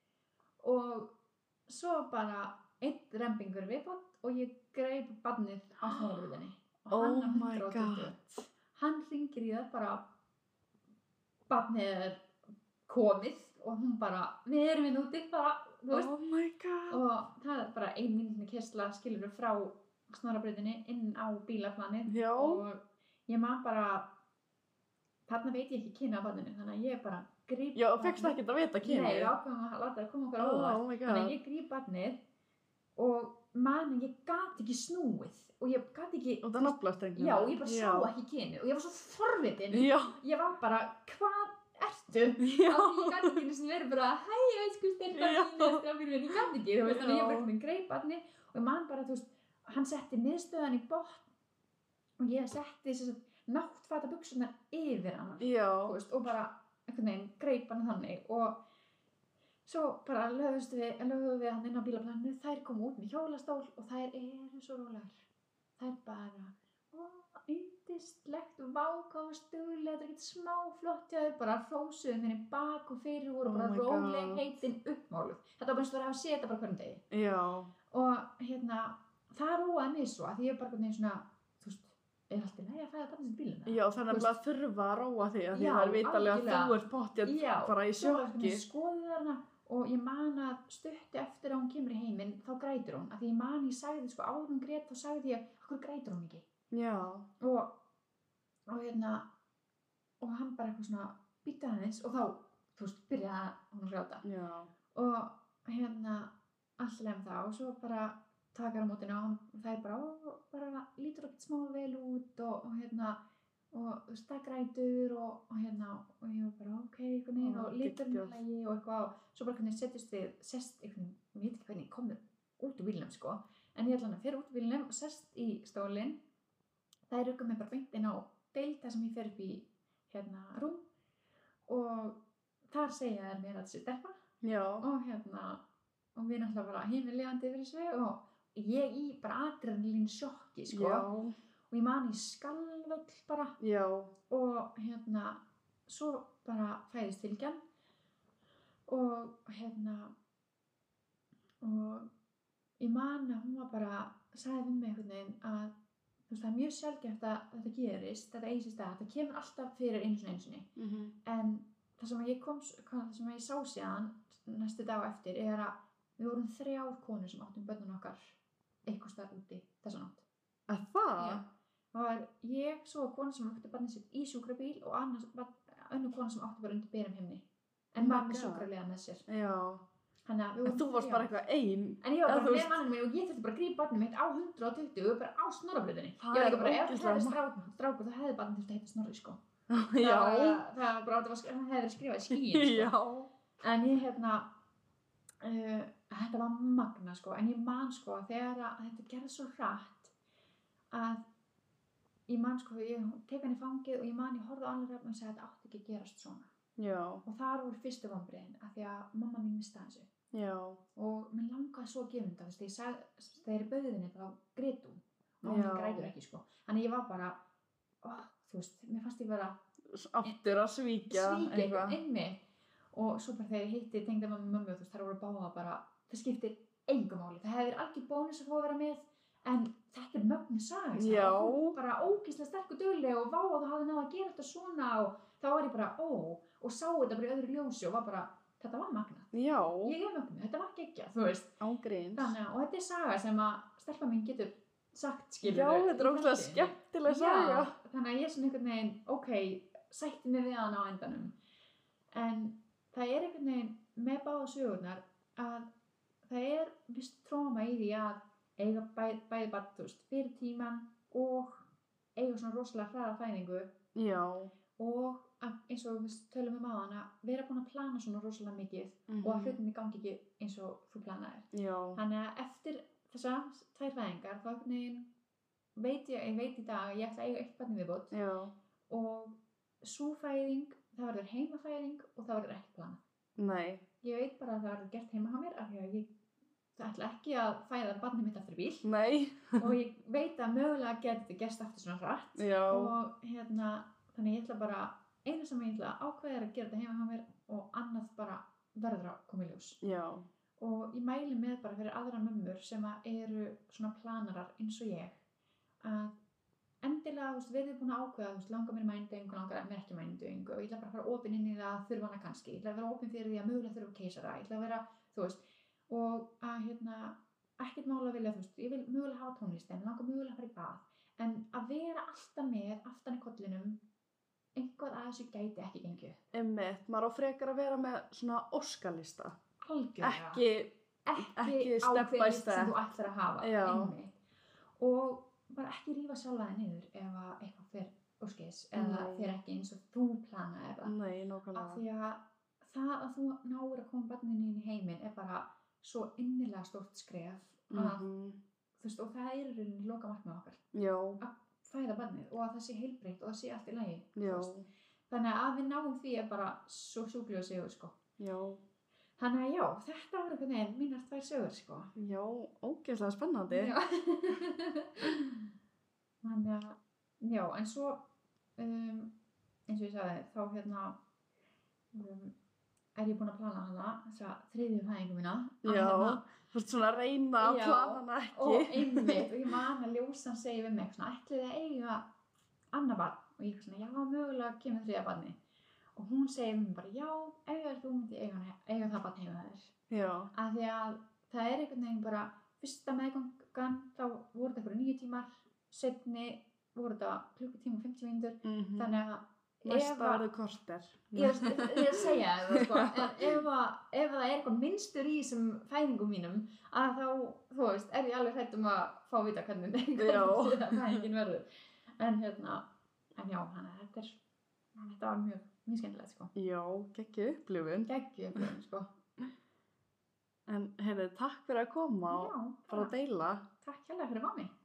S2: og svo bara einn rembingur viðbót og ég greip barnið á snúrubrautinni og hann
S1: Oh
S2: á
S1: my
S2: hundrað tuttugu. Hann hringir í það bara barnið er komið og hún bara, við erum við úti bara, þú veist.
S1: Oh my god!
S2: Og það er bara ein mínútni keyrsla skilur frá snúrubrautinni inn á bílaplanið
S1: Já.
S2: og ég man bara, þarna veit ég ekki kynið á barninu, þannig að ég bara gríp
S1: Já, og fékkst ekkert að vita kynið?
S2: Nei, við ákveðum að láta það koma okkur á
S1: Oh
S2: óvart.
S1: my god.
S2: Þannig að ég gríp barnið og man að ég gat ekki snúið og ég gat ekki,
S1: Og það nafnlastrengnum?
S2: já, ég bara sá ekki kynið og ég var svo forvitin.
S1: Já.
S2: Ég var bara, hvað ertu?
S1: Já.
S2: Af því ég gat ekki einu sinni verið bara, hæ, elsku stelpa
S1: Já.
S2: mín, strákur minn, ég gat ekki, þú veist, þannig að ég
S1: Já.
S2: bara einhvern greip barnið og ég man bara, þú veist, hann setti miðstöðan í botn og ég setti þess að náttfata buxurnar yfir hann,
S1: Já.
S2: þú veist, og bara einhvern veginn greip hann þannig og svo bara lögðust við, lögðum við hann inn á bílaplaninu, þær komu út með hjólastól og þær eru svo rólegar. Þær bara, ó, yndislegt, vá, hvað var stuglega, þetta er ekkert smá flott hjá þau, bara hrósuðu minni bak og fyrir voru
S1: Oh
S2: bara
S1: my God.
S2: róleg heitin uppmáluð. Þetta var bara eins og það að hafa séð þetta bara hverjum degi.
S1: Já.
S2: Og hérna, það róaði mig svo, að því ég bara einhvern veginn svona, þú veist, er alltaf lægi að fæða barnið sitt bíluna?
S1: Já, það er nefnilega að þurfa að róa þig að því
S2: Já,
S1: það er vitalega að
S2: algjörlega.
S1: þú ert pottið
S2: Já,
S1: bara í
S2: svo var
S1: sjokki.
S2: ég skoðið hana og ég man að stuttu eftir að hún kemur í heiminn þá grætur hún, af því ég man ég sagði sko áður hún grét þá sagði ég, okkur grætur hún ekki
S1: Já.
S2: og, og hérna og hann bara eitthvað svona býta aðeins og þá, þú veist, byrjaði hún að gráta
S1: Já.
S2: og hérna alltaf um það og svo bara takar á mótinu og hann, það er bara, ó, bara lítur ekkert smá vel út og, og hérna og þú veist, það grætur og, og hérna og ég var bara ok, einhvern veginn
S1: Ó,
S2: og lítur
S1: geggjað.
S2: með lægi og eitthvað og svo bara hvernig settist við, sest einhvern veginn, ég veit ekki hvernig ég komur út úr bílnum sko, en ég ætla hann að fyrir út úr bílnum og sest í stólinn, það er rukkum mig bara beint inn á deild þar sem ég fer upp í hérna rúm og þar segja þær mér að þessi stelpa
S1: Já.
S2: og hérna og við náttúrulega bara heimilíðandi yfir þessu og ég í bara adrenalín sjokki sko
S1: Já.
S2: og ég man í skalvöll bara
S1: Já.
S2: og hérna svo bara fæðist fylgjan og hérna og ég man að hún var bara sagði við mig einhvern veginn að þú veist það er mjög sjaldgæft að þetta gerist þetta eigi sér stað, þetta kemur alltaf fyrir einu sinni einu sinni
S1: Mhm.
S2: en það sem ég kom það sem ég sá síðan næstu dag á eftir er að við vorum þrjár konur sem áttum börnun okkar eitthvað starf úti þessa nótt.
S1: Að það?
S2: Já. Það var ég, svo var kona sem átti barnið sitt í sjúkrabíl og annars önnur kona sem átti bara undir berum himni en
S1: Oh my
S2: var með
S1: God.
S2: sjúkraliða með sér.
S1: Já.
S2: Þannig að við
S1: En
S2: vorum
S1: þú varst
S2: þrjár.
S1: bara eitthvað ein.
S2: En ég var
S1: eða
S2: bara
S1: þú
S2: með
S1: veist-
S2: mannum mig og ég þurfti bara að grípa barnið mitt á hundrað tuttugu bara á Snorrabrautinni.
S1: Það
S2: Ég var
S1: er
S2: líka bara, ef það
S1: ógeðslega
S2: hefði
S1: ma-
S2: strák, strákur þá hefði barnið þurfti að heita Snorri sko.
S1: Já.
S2: Það, það var bara, það var, það hefði verið skrifað í skýin sko.
S1: Já.
S2: En ég hérna, uh, þetta var magna sko, en ég man sko að þegar að þetta gerði svo hratt að ég man sko, ég tek hann í fangið og ég man ég horfði á annar rafn og sagði að þetta átti ekki að gerast svona.
S1: Já.
S2: Og þar voru fyrstu vonbrigðin af því að mamma mín misti þessu.
S1: Já.
S2: Og mér langaði svo að gefa þetta, þú veist, ég sagði, þegar ég bauði þinni þá grét hún. Og
S1: Já.
S2: hún grætur ekki sko. Þannig ég var bara, ó, þú veist, mér fannst ég bara
S1: Aftur að svíkja
S2: svíkja eitthvað inn mig og svo bara þegar ég hitti tengda mamma mömmu þú veist þar voru báða bara það skiptir engu máli, það hefur algjör bónus að fá að vera með, en þetta er mögnu saga,
S1: Já.
S2: og þú bara ógeðslega sterk og dugleg og vá að þú hafði náð að gera þetta svona og þá var ég bara, ó, og sá þetta bara í öðru ljósi og var bara, þetta var magnað.
S1: Já.
S2: Ég er mögnu, þetta var geggjað, þú veist.
S1: Ángríns.
S2: Þannig að, og þetta er saga sem að stelpa mín getur sagt, skilur.
S1: Já, þetta er ógeðslega skemmtileg saga.
S2: Já, þannig að ég er svona einhvern veginn, ok, sætti mig við hana á endanum. En það er einhvern veginn með báða sögurnar að það er vist tróma í því að eiga bæ, bæði barn, þú veist, fyrir tíman og eiga svona rosalega hraða fæðingu.
S1: Já.
S2: Og að, eins og við tölum um áðan að vera búin að plana svona rosalega mikið
S1: Mm-hmm.
S2: og að hlutinni gangi ekki eins og þú planaðir.
S1: Já.
S2: Þannig að eftir þessa tvær fæðingar þá einhvern veginn veit ég, ég veit í dag að ég ætla að eiga eitt barn í viðbót.
S1: Já.
S2: Og sú fæðing, það verður heimafæðing og það verður ekki planað.
S1: Nei.
S2: Ég veit bara að það verður gert heima hjá mér af því að ég það ætla ekki að fæða barnið mitt aftur í bíl.
S1: Nei.
S2: Og ég veit að mögulega getur þetta gerst aftur svona hratt.
S1: Já.
S2: Og hérna, þannig ég ætla bara, einu sem ég ætla að ákveða er að gera þetta heima hjá mér og annað bara verður að koma í ljós.
S1: Já.
S2: Og ég mæli með bara fyrir aðra mömmur sem að eru svona planarar eins og ég að endilega, þú veist, verðið búin að ákveða, þú veist, langar mér mændauðingu, langar mér ekki mændauðingu og ég ætla bara að fara opin inn í það, þurfa hana kannski, ég ætla að vera opin fyrir því að mögulega þurfa keisara, ég ætla að vera, þú veist, og að hérna, ekkert mála að vilja, þú veist, ég vil mögulega hafa tónlist en langar mögulega að fara í bað, en að vera alltaf með aftan í kollinum, einhvað að þessu gæti ekki gengið.
S1: Einmitt, maður á frekar að vera með svona óskalista.
S2: Algjörlega.
S1: Ekki,
S2: ekki,
S1: ekki step by
S2: ákveðið
S1: step.
S2: sem þú ætlar að hafa.
S1: Já.
S2: Einmitt. Og bara ekki rífa sjálfa þig niður ef að eitthvað fer úrskeiðis eða
S1: Nei.
S2: fer ekki eins og þú planaðir það.
S1: Nei,
S2: Af
S1: nákvæmlega.
S2: því að það að þú náir að koma barninu inn í heiminn er bara svo innilega stórt skref að,
S1: Mhm.
S2: þú veist, og það er í rauninni loka markmið okkar
S1: Já.
S2: að fæða barnið og að það sé heilbrigt og það sé allt í lagi. þú
S1: Já.
S2: veist. Þannig að við náum því er bara svo sjúklega sigur, sko.
S1: Já.
S2: Þannig að já, þetta var einhvern veginn mínar tvær sögur, sko.
S1: Já, ógeðslega spennandi.
S2: Já. Þannig að, já, en svo, um, eins og ég sagði, þá hérna, um, er ég búin að plana hana, þessa þriðju fæðingu mína. að
S1: Já.
S2: hérna-
S1: Þú ert svona að reyna að
S2: Já.
S1: plana hana ekki.
S2: Og einmitt, og ég man að ljósan segi við mig, svona, ætlið þið að eiga annað barn? Og ég svona, já, mögulega kemur þriðja barni. Og hún segi við mig bara, já, ef þú myndi eiga, hana- eiga það barn heima þér.
S1: Já.
S2: Af því að það er einhvern veginn bara, fyrsta meðgangan, þá voru þetta einhverju níu tímar, seinni voru þetta klukkutíma og fimmtíu mínútur,
S1: Mhm.
S2: þannig að
S1: Næsta
S2: ef að-
S1: verður korter.
S2: ég er ég er að segja það, sko, en ef, að, ef það er eitthvað minnstur í þessum fæðingum mínum, að þá, þú veist, er ég alveg hrædd um að fá að vita hvernig
S1: Já.
S2: fæðingin verður. En hérna, en já, hann er, þetta er, þetta var mjög, mjög skemmtilegt, sko.
S1: Já, geggjuð upplifun.
S2: Geggjuð upplifun, sko.
S1: En heyrðu, takk fyrir að koma og
S2: Já,
S1: fara að deila.
S2: takk hérlega fyrir að fá mig.